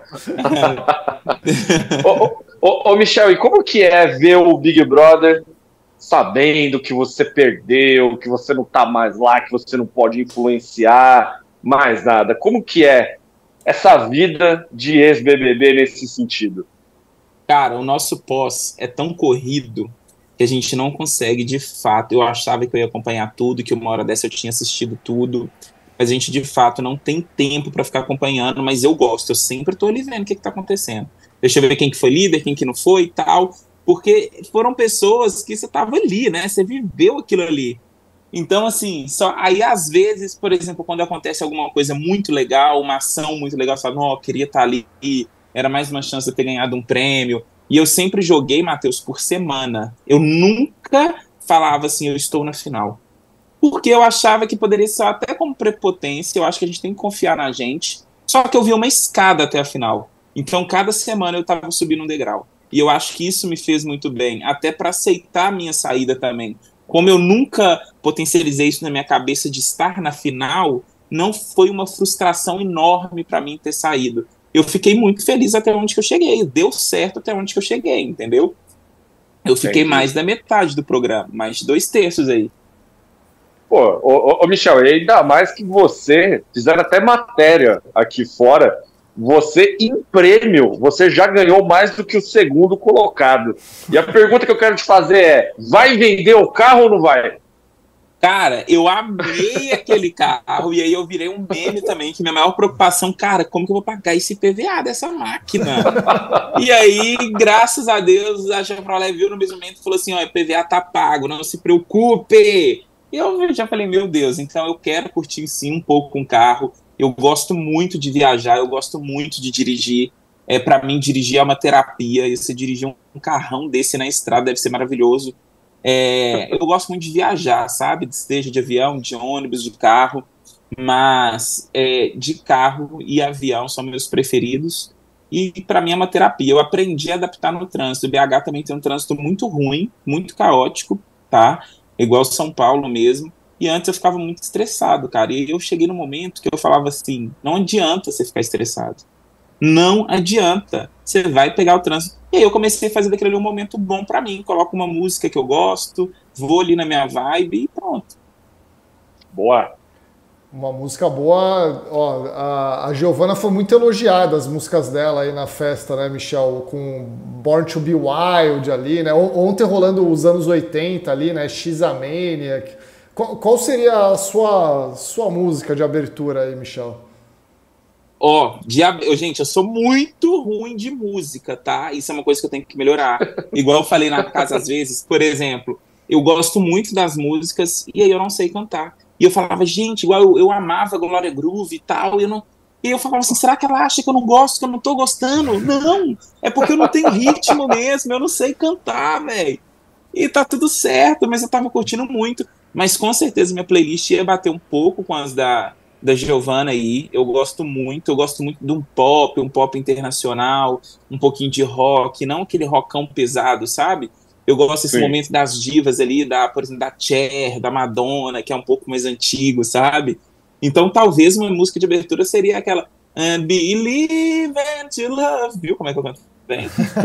Ô, Michel, e como que é ver o Big Brother sabendo que você perdeu, que você não tá mais lá, que você não pode influenciar mais nada? Como que é essa vida de ex-BBB nesse sentido? Cara, o nosso pós é tão corrido que a gente não consegue, de fato. Eu achava que eu ia acompanhar tudo, que uma hora dessa eu tinha assistido tudo, mas a gente, de fato, não tem tempo para ficar acompanhando, mas eu gosto, eu sempre tô ali vendo o que tá acontecendo. Deixa eu ver quem que foi líder, quem que não foi e tal, porque foram pessoas que você tava ali, né? Você viveu aquilo ali. Então, assim, aí às vezes, por exemplo, quando acontece alguma coisa muito legal, uma ação muito legal, você fala, não, eu queria estar ali, era mais uma chance de eu ter ganhado um prêmio. E eu sempre joguei, Matheus, por semana. Eu nunca falava assim, eu estou na final. Porque eu achava que poderia ser até como prepotência, eu acho que a gente tem que confiar na gente. Só que eu vi uma escada até a final. Então, cada semana eu estava subindo um degrau. E eu acho que isso me fez muito bem, até para aceitar a minha saída também. Como eu nunca potencializei isso na minha cabeça de estar na final, não foi uma frustração enorme para mim ter saído. Eu fiquei muito feliz até onde que eu cheguei. Deu certo até onde que eu cheguei, entendeu? Eu fiquei mais da metade do programa, mais de 2/3 aí. Pô, ô Michel, e ainda mais que você, fizeram até matéria aqui fora, você em prêmio, você já ganhou mais do que o segundo colocado. E a pergunta que eu quero te fazer é, vai vender o carro ou não vai? Cara, eu amei aquele carro e aí eu virei um meme também, que minha maior preocupação, cara, como que eu vou pagar esse IPVA dessa máquina? E aí, graças a Deus, a Chevrolet viu no mesmo momento e falou assim, ó, IPVA tá pago, não se preocupe. E eu já falei, meu Deus, então eu quero curtir sim um pouco com o carro. Eu gosto muito de viajar, eu gosto muito de dirigir. Para mim, dirigir é uma terapia. E você dirigir um carrão desse na estrada deve ser maravilhoso. Eu gosto muito de viajar, sabe? Seja de avião, de ônibus, de carro. Mas de carro e avião são meus preferidos. E para mim é uma terapia. Eu aprendi a adaptar no trânsito. O BH também tem um trânsito muito ruim, muito caótico, tá? Igual São Paulo mesmo. E antes eu ficava muito estressado, cara. E eu cheguei no momento que eu falava assim, não adianta você ficar estressado. Não adianta. Você vai pegar o trânsito. E aí eu comecei a fazer daquele ali um momento bom pra mim. Coloco uma música que eu gosto, vou ali na minha vibe e pronto. Boa. Uma música boa. Ó, a Giovanna foi muito elogiada, as músicas dela aí na festa, né, Michel? Com Born to Be Wild ali, né? Ontem rolando os anos 80 ali, né? X-A-Maniac. Qual seria a sua música de abertura aí, Michel? Gente, eu sou muito ruim de música, tá? Isso é uma coisa que eu tenho que melhorar. Igual eu falei na casa às vezes, por exemplo, eu gosto muito das músicas e aí eu não sei cantar. E eu falava, gente, igual eu amava Glória Groove e tal, e eu falava assim, será que ela acha que eu não gosto, que eu não tô gostando? Não, é porque eu não tenho ritmo mesmo, eu não sei cantar, velho. E tá tudo certo, mas eu tava curtindo muito. Mas com certeza minha playlist ia bater um pouco com as da Giovanna aí. Eu gosto muito de um pop internacional, um pouquinho de rock, não aquele rockão pesado, sabe? Eu gosto desse momento das divas ali, por exemplo, da Cher, da Madonna, que é um pouco mais antigo, sabe? Então talvez uma música de abertura seria aquela Believe and to Love. Viu como é que eu canto? Bem.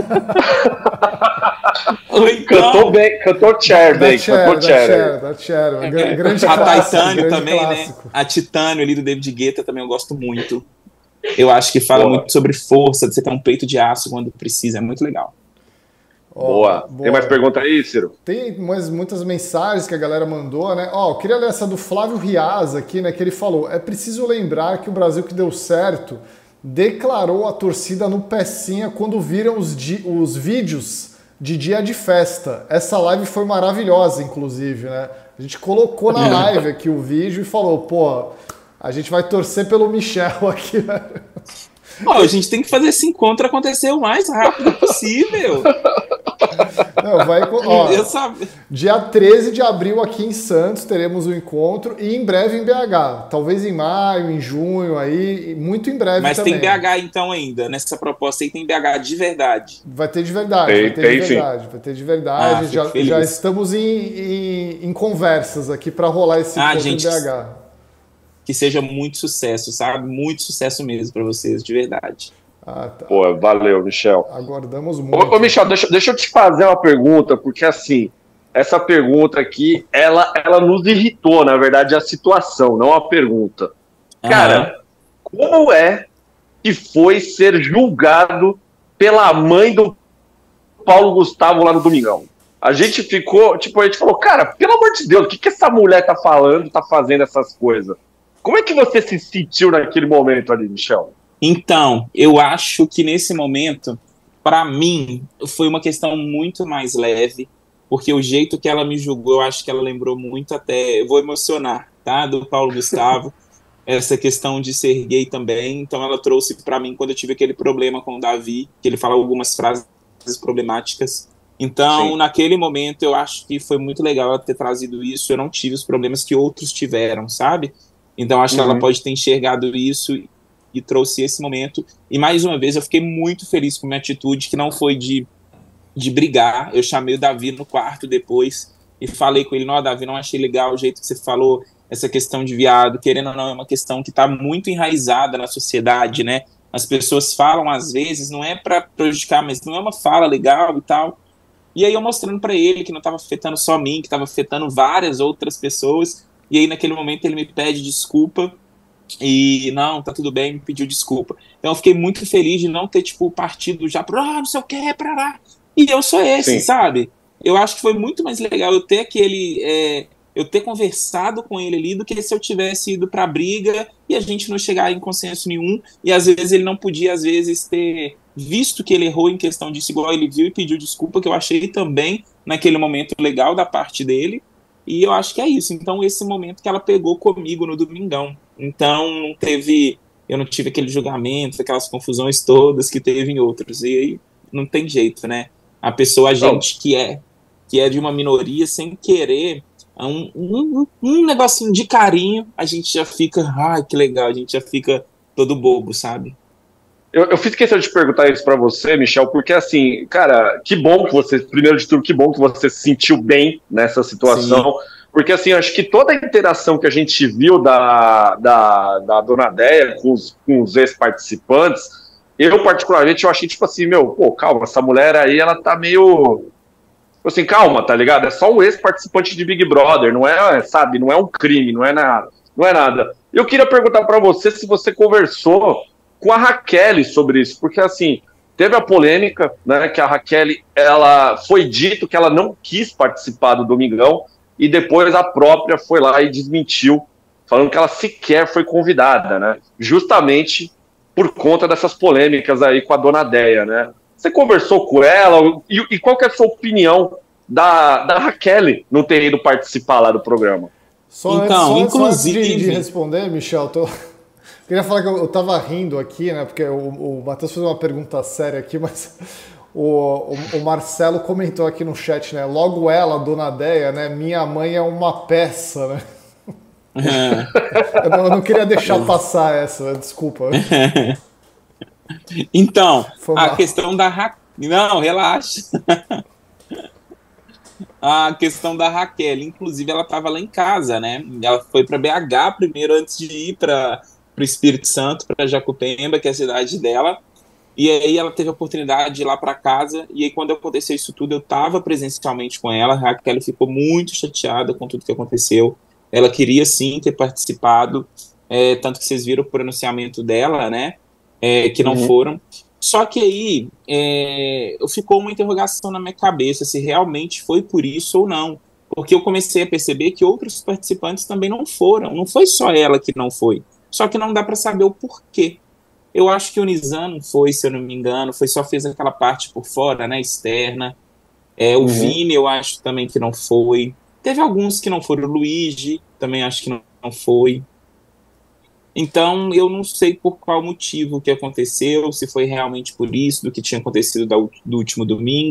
Cantou bem, cantou Cher bem, cantou Cher. Da Cher, grande a clássico, Titânio também, clássico. Né? A Titânio ali do David Guetta também eu gosto muito. Eu acho que fala muito sobre força, de você ter um peito de aço quando precisa, é muito legal. Boa. Tem mais pergunta aí, Ciro? Tem muitas mensagens que a galera mandou, né? Eu queria ler essa do Flávio Riaz aqui, né? Que ele falou, é preciso lembrar que o Brasil que deu certo declarou a torcida no pecinha quando viram os vídeos de dia de festa. Essa live foi maravilhosa, inclusive, né? A gente colocou na live aqui o vídeo e falou, pô, a gente vai torcer pelo Michel aqui, velho. A gente tem que fazer esse encontro acontecer o mais rápido possível. Não, ó, Eu sabia. dia 13 de abril aqui em Santos teremos o encontro e em breve em BH. Talvez em maio, em junho, aí, muito em breve Mas também. tem BH então ainda, nessa proposta aí tem BH de verdade. Vai ter de verdade, Tem, vai ter tem de sim. verdade, vai ter de verdade. Fico Já feliz. estamos em conversas aqui para rolar esse encontro Gente, em BH. que seja muito sucesso, sabe? Muito sucesso mesmo para vocês, de verdade. Ah, tá. Pô, valeu, Michel. Aguardamos Ô, muito. Michel, deixa eu te fazer uma pergunta, porque assim, essa pergunta aqui, ela nos irritou, na verdade, a situação, não a pergunta. Aham. Cara, como é que foi ser julgado pela mãe do Paulo Gustavo lá no Domingão? A gente ficou, tipo, a gente falou, cara, pelo amor de Deus, o que essa mulher tá falando, tá fazendo essas coisas? Como é que você se sentiu naquele momento ali, Michel? Então, eu acho que nesse momento, para mim, foi uma questão muito mais leve, porque o jeito que ela me julgou, eu acho que ela lembrou muito até, eu vou emocionar, tá? Do Paulo Gustavo, essa questão de ser gay também. Então, ela trouxe para mim quando eu tive aquele problema com o Davi, que ele fala algumas frases problemáticas. Então, Sim. naquele momento, eu acho que foi muito legal ela ter trazido isso. Eu não tive os problemas que outros tiveram, sabe? Então, acho que ela pode ter enxergado isso e trouxe esse momento. E, mais uma vez, eu fiquei muito feliz com minha atitude, que não foi de brigar. Eu chamei o Davi no quarto depois e falei com ele, não, Davi, não achei legal o jeito que você falou, essa questão de viado, querendo ou não, é uma questão que está muito enraizada na sociedade, né? As pessoas falam, às vezes, não é para prejudicar, mas não é uma fala legal e tal. E aí eu mostrando para ele que não estava afetando só mim, que estava afetando várias outras pessoas. E aí, naquele momento, ele me pede desculpa. E não, tá tudo bem, me pediu desculpa. Então eu fiquei muito feliz de não ter, tipo, partido já pro, não sei o que, parará. E eu sou esse, Sim. sabe? Eu acho que foi muito mais legal eu ter eu ter conversado com ele ali do que se eu tivesse ido pra briga e a gente não chegar em consenso nenhum. E às vezes ele não podia, às vezes, ter visto que ele errou em questão disso, igual ele viu e pediu desculpa, que eu achei também, naquele momento, legal da parte dele. E eu acho que é isso. Então, esse momento que ela pegou comigo no Domingão. Então, eu não tive aquele julgamento, aquelas confusões todas que teve em outros. E aí, não tem jeito, né? A pessoa, a gente que é de uma minoria, sem querer, um negocinho de carinho, a gente já fica, ai, que legal, a gente já fica todo bobo, sabe? Eu fiz questão de perguntar isso pra você, Michel, porque assim, cara, que bom que você, primeiro de tudo, que bom que você se sentiu bem nessa situação, Sim. porque assim, acho que toda a interação que a gente viu da Dona Déia com os ex-participantes, eu particularmente, eu achei tipo assim, meu, pô, calma, essa mulher aí, ela tá meio, assim, calma, tá ligado? É só um ex-participante de Big Brother, não é, sabe, não é um crime, não é nada, não é nada. Eu queria perguntar pra você se você conversou com a Raquel sobre isso, porque assim, teve a polêmica, né, que a Raquel, ela foi dito que ela não quis participar do Domingão, e depois a própria foi lá e desmentiu, falando que ela sequer foi convidada, né, justamente por conta dessas polêmicas aí com a Dona Déia, né. Você conversou com ela, e qual que é a sua opinião da Raquel não ter ido participar lá do programa? Então, Só antes de inclusive... responder, Michel, queria falar que eu tava rindo aqui, né? Porque o Matheus fez uma pergunta séria aqui, mas o Marcelo comentou aqui no chat, né? Logo ela, Dona Déia, né? Minha mãe é uma peça, né? Eu não queria deixar passar essa, desculpa. Então, Foi a mal. questão da Raquel... Não, relaxa. A questão da Raquel, inclusive, ela estava lá em casa, né? Ela foi para BH primeiro, antes de ir para o Espírito Santo, para Jacupemba, que é a cidade dela. E aí ela teve a oportunidade de ir lá para casa. E aí, quando aconteceu isso tudo, eu estava presencialmente com ela. A Raquel ficou muito chateada com tudo que aconteceu. Ela queria sim ter participado, tanto que vocês viram o pronunciamento dela, né? Que não foram. Só que aí ficou uma interrogação na minha cabeça se realmente foi por isso ou não. Porque eu comecei a perceber que outros participantes também não foram. Não foi só ela que não foi. Só que não dá para saber o porquê. Eu acho que o Nizam não foi, se eu não me engano, só fez aquela parte por fora, né, externa. O Vini, eu acho também que não foi. Teve alguns que não foram. O Luigi, também acho que não foi. Então, eu não sei por qual motivo que aconteceu, se foi realmente por isso, do que tinha acontecido do último domingo,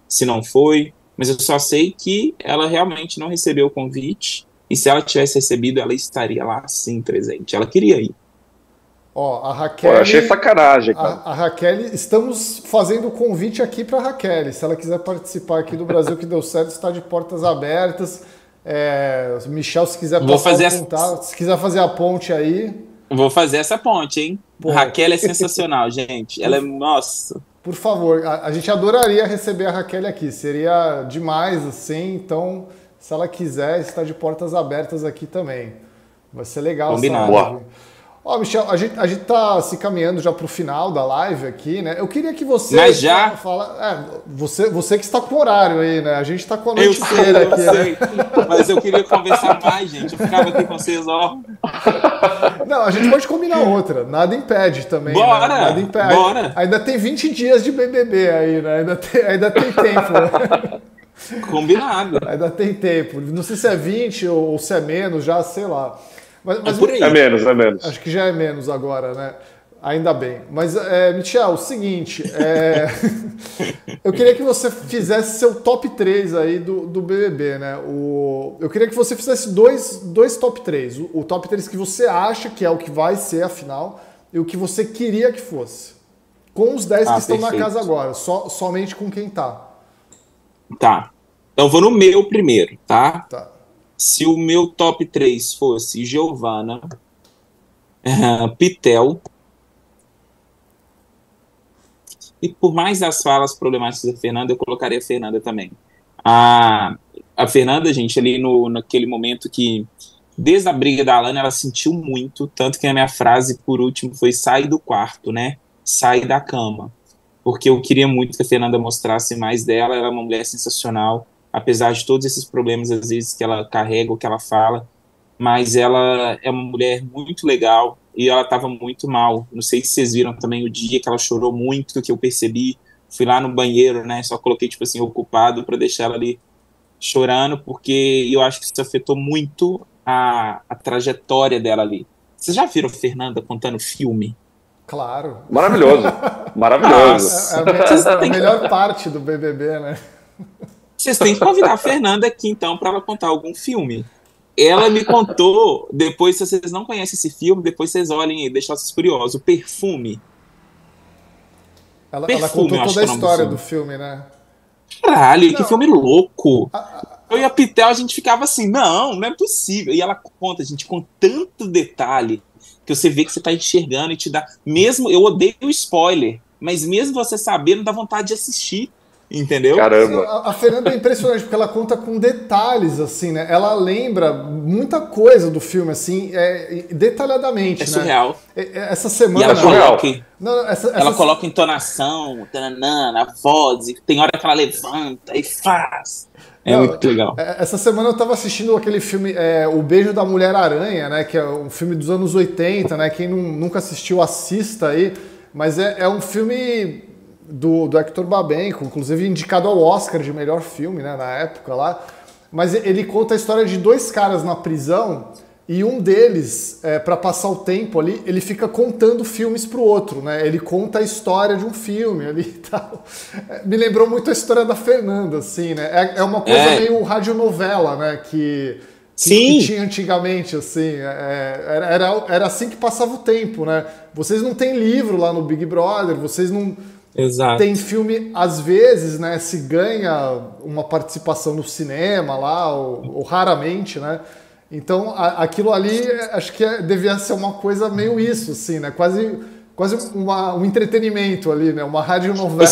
se não foi, mas eu só sei que ela realmente não recebeu o convite, e se ela tivesse recebido, ela estaria lá sim presente. Ela queria ir. Ó, a Pô, Raquel. eu achei sacanagem, cara. A Raquel, estamos fazendo o convite aqui para a Raquel. Se ela quiser participar aqui do Brasil que deu certo, está de portas abertas. Michel, se quiser Vou fazer contato, se quiser fazer a ponte aí. Vou fazer essa ponte, hein? Pô. Raquel é sensacional, gente. Ela é, nossa. Por favor, a gente adoraria receber a Raquel aqui. Seria demais, assim. Então, se ela quiser, está de portas abertas aqui também. Vai ser legal. Combinado. Essa live. Ó, Michel, a gente tá se caminhando já para o final da live aqui, né? Eu queria que você... Mas já? Você que está com o horário aí, né? A gente está com a noite inteira aqui. Sei. Mas eu queria conversar mais, gente. Eu ficava aqui com vocês, ó. Não, a gente pode combinar outra. Nada impede também. Bora! Né? Nada impede. Bora! Ainda tem 20 dias de BBB aí, né? Ainda tem tempo. Né? Combinado. Ainda tem tempo. Não sei se é 20 ou se é menos já, sei lá. Mas por aí. É menos. Acho que já é menos agora, né? Ainda bem. Mas, Michel, o seguinte, eu queria que você fizesse seu top 3 aí do BBB, né? Eu queria que você fizesse dois top 3. O top 3 que você acha que é o que vai ser a final e o que você queria que fosse. Com os 10 que estão na casa agora, somente com quem tá. Tá. Então eu vou no meu primeiro, tá? Tá. Se o meu top 3 fosse Giovana, Pitel, e por mais das falas problemáticas da Fernanda, eu colocaria a Fernanda também. A Fernanda, gente, ali naquele momento que, desde a briga da Alana, ela sentiu muito, tanto que a minha frase, por último, foi sai do quarto, né? Sai da cama. Porque eu queria muito que a Fernanda mostrasse mais dela, ela é uma mulher sensacional, apesar de todos esses problemas, às vezes, que ela carrega, o que ela fala, mas ela é uma mulher muito legal e ela estava muito mal. Não sei se vocês viram também o dia que ela chorou muito, que eu percebi. Fui lá no banheiro, né? Só coloquei, tipo assim, ocupado para deixar ela ali chorando, porque eu acho que isso afetou muito a trajetória dela ali. Vocês já viram a Fernanda contando filme? Claro. Maravilhoso. É a melhor parte do BBB, né? Vocês têm que convidar a Fernanda aqui, então, para ela contar algum filme. Ela me contou, depois, se vocês não conhecem esse filme, depois vocês olhem e deixem vocês curiosos, o Perfume. Ela contou toda a história do filme, né? Caralho, que filme louco! Eu e a Pitel, a gente ficava assim, não é possível. E ela conta, gente, com tanto detalhe, que você vê que você tá enxergando e te dá... Mesmo, eu odeio o spoiler, mas mesmo você sabendo, dá vontade de assistir. Entendeu? Caramba. A Fernanda é impressionante, porque ela conta com detalhes, assim, né? Ela lembra muita coisa do filme, assim, detalhadamente, né? Surreal. Essa semana... E ela coloca, ela coloca entonação, tananã, a voz, e tem hora que ela levanta e faz. Muito legal. Essa semana eu tava assistindo aquele filme, O Beijo da Mulher-Aranha, né? Que é um filme dos anos 80, né? Quem nunca assistiu, assista aí. Mas é um filme... Do Hector Babenco, inclusive indicado ao Oscar de melhor filme, né, na época lá. Mas ele conta a história de dois caras na prisão e um deles, para passar o tempo ali, ele fica contando filmes pro outro, né? Ele conta a história de um filme ali e tal. Me lembrou muito a história da Fernanda, assim, né? É uma coisa meio radionovela, né? Que tinha antigamente, assim. Era assim que passava o tempo, né? Vocês não têm livro lá no Big Brother, vocês não... Exato. Tem filme, às vezes, né, se ganha uma participação no cinema lá, ou raramente, né? Então, aquilo ali, acho que devia ser uma coisa meio isso, assim, né? Quase um entretenimento ali, né? Uma radionovela.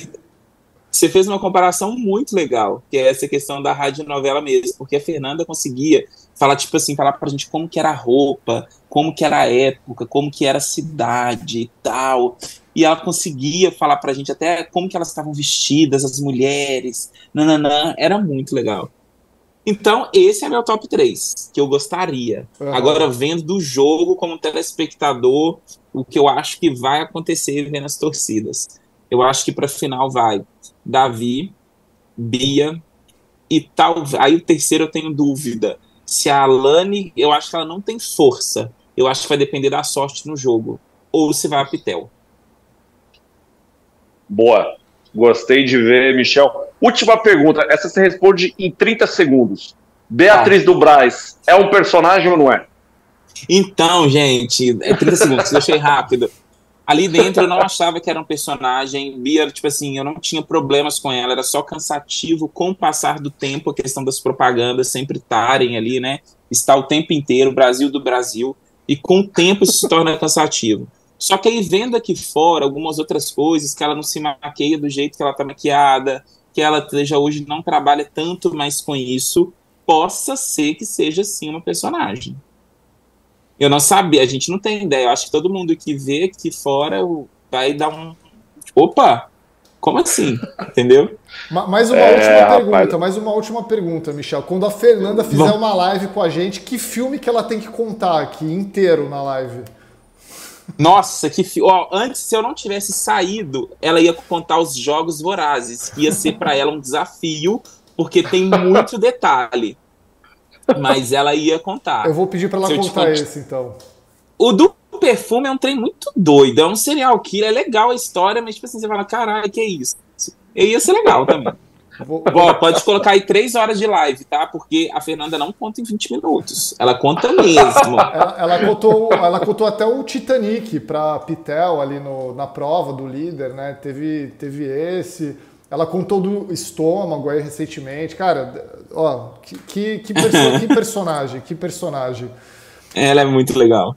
Você fez uma comparação muito legal, que é essa questão da radionovela mesmo, porque a Fernanda conseguia falar, tipo assim, falar pra gente como que era a roupa, como que era a época, como que era a cidade e tal. E ela conseguia falar pra gente até como que elas estavam vestidas, as mulheres, nananã, era muito legal. Então, esse é meu top 3, que eu gostaria. Agora, vendo do jogo como talespectador, o que eu acho que vai acontecer vendo as torcidas. Eu acho que pra final vai Davi, Bia e tal. Aí o terceiro eu tenho dúvida. Se a Alane, eu acho que ela não tem força. Eu acho que vai depender da sorte no jogo. Ou se vai a Pitel. Boa. Gostei de ver, Michel. Última pergunta, essa você responde em 30 segundos. Beatriz do Braz é um personagem ou não é? Então, gente, 30 segundos, deixei rápido. Ali dentro eu não achava que era um personagem. Bia, tipo assim, eu não tinha problemas com ela, era só cansativo com o passar do tempo, a questão das propagandas sempre estarem ali, né? Está o tempo inteiro, Brasil do Brasil, e com o tempo isso se torna cansativo. Só que aí vendo aqui fora algumas outras coisas, que ela não se maqueia do jeito que ela tá maquiada, que ela já hoje não trabalha tanto mais com isso, possa ser que seja sim uma personagem. Eu não sabia, a gente não tem ideia. Eu acho que todo mundo que vê aqui fora vai dar um... Opa! Como assim? Entendeu? Mais uma última pergunta, Michel. Quando a Fernanda fizer uma live com a gente, que filme que ela tem que contar aqui inteiro na live? Nossa, antes, se eu não tivesse saído, ela ia contar os Jogos Vorazes, que ia ser para ela um desafio, porque tem muito detalhe. Mas ela ia contar. Eu vou pedir pra ela contar esse, então. O do perfume é um trem muito doido. É um serial killer. É legal a história, mas tipo assim, você fala, caralho, que é isso? E ia ser legal também. Pode colocar aí 3 horas de live, tá? Porque a Fernanda não conta em 20 minutos. Ela conta mesmo. Ela contou até o Titanic pra Pitel ali na prova do líder, né? Teve esse... Ela contou do estômago aí recentemente. Cara, ó, que personagem. Ela é muito legal.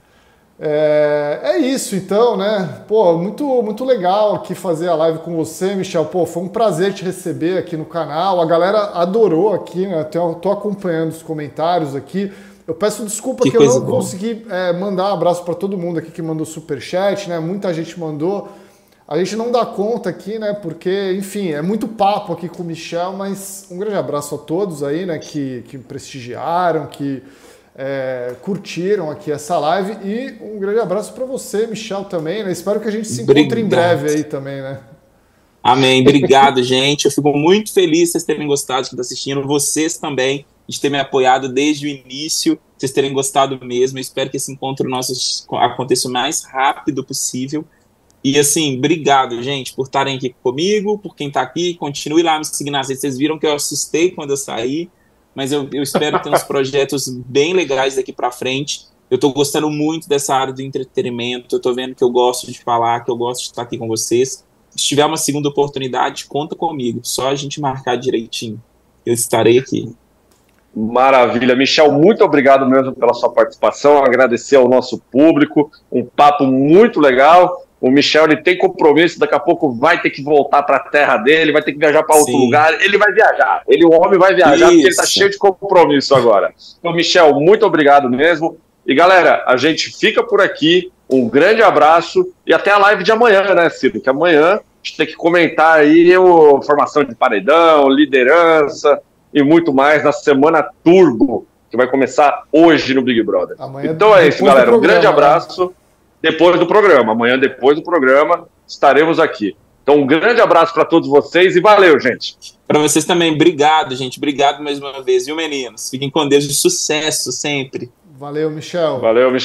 É isso, então, né? Pô, muito legal aqui fazer a live com você, Michel. Pô, foi um prazer te receber aqui no canal. A galera adorou aqui, né? Eu tô acompanhando os comentários aqui. Eu peço desculpa que eu não consegui mandar um abraço para todo mundo aqui que mandou superchat, né? Muita gente mandou. A gente não dá conta aqui, né? Porque, enfim, é muito papo aqui com o Michel, mas um grande abraço a todos aí, né? Que prestigiaram, que curtiram aqui essa live. E um grande abraço para você, Michel, também, né? Espero que a gente se encontre em breve aí também, né? Amém. Obrigado, gente. Eu fico muito feliz vocês terem gostado de estar assistindo. Vocês também, de ter me apoiado desde o início, vocês terem gostado mesmo. Eu espero que esse encontro nosso aconteça o mais rápido possível. E assim, obrigado, gente, por estarem aqui comigo, por quem está aqui. Continue lá me seguindo nas redes. Vocês viram que eu assustei quando eu saí, mas eu espero ter uns projetos bem legais daqui para frente. Eu estou gostando muito dessa área do entretenimento. Eu estou vendo que eu gosto de falar, que eu gosto de estar aqui com vocês. Se tiver uma segunda oportunidade, conta comigo. Só a gente marcar direitinho. Eu estarei aqui. Maravilha. Michel, muito obrigado mesmo pela sua participação. Agradecer ao nosso público. Um papo muito legal. O Michel, ele tem compromisso, daqui a pouco vai ter que voltar para a terra dele, vai ter que viajar para outro lugar, ele vai viajar, o homem vai viajar, porque ele está cheio de compromisso agora. Então, Michel, muito obrigado mesmo. E, galera, a gente fica por aqui, um grande abraço e até a live de amanhã, né, Ciro? Que amanhã a gente tem que comentar aí a formação de paredão, liderança e muito mais na Semana Turbo, que vai começar hoje no Big Brother. Amanhã, então é isso, galera, um grande abraço. Depois do programa, amanhã depois do programa estaremos aqui. Então um grande abraço para todos vocês e valeu, gente. Para vocês também, obrigado, gente, obrigado mais uma vez, viu, meninos? Fiquem com Deus, de sucesso sempre. Valeu, Michel. Valeu, Michel.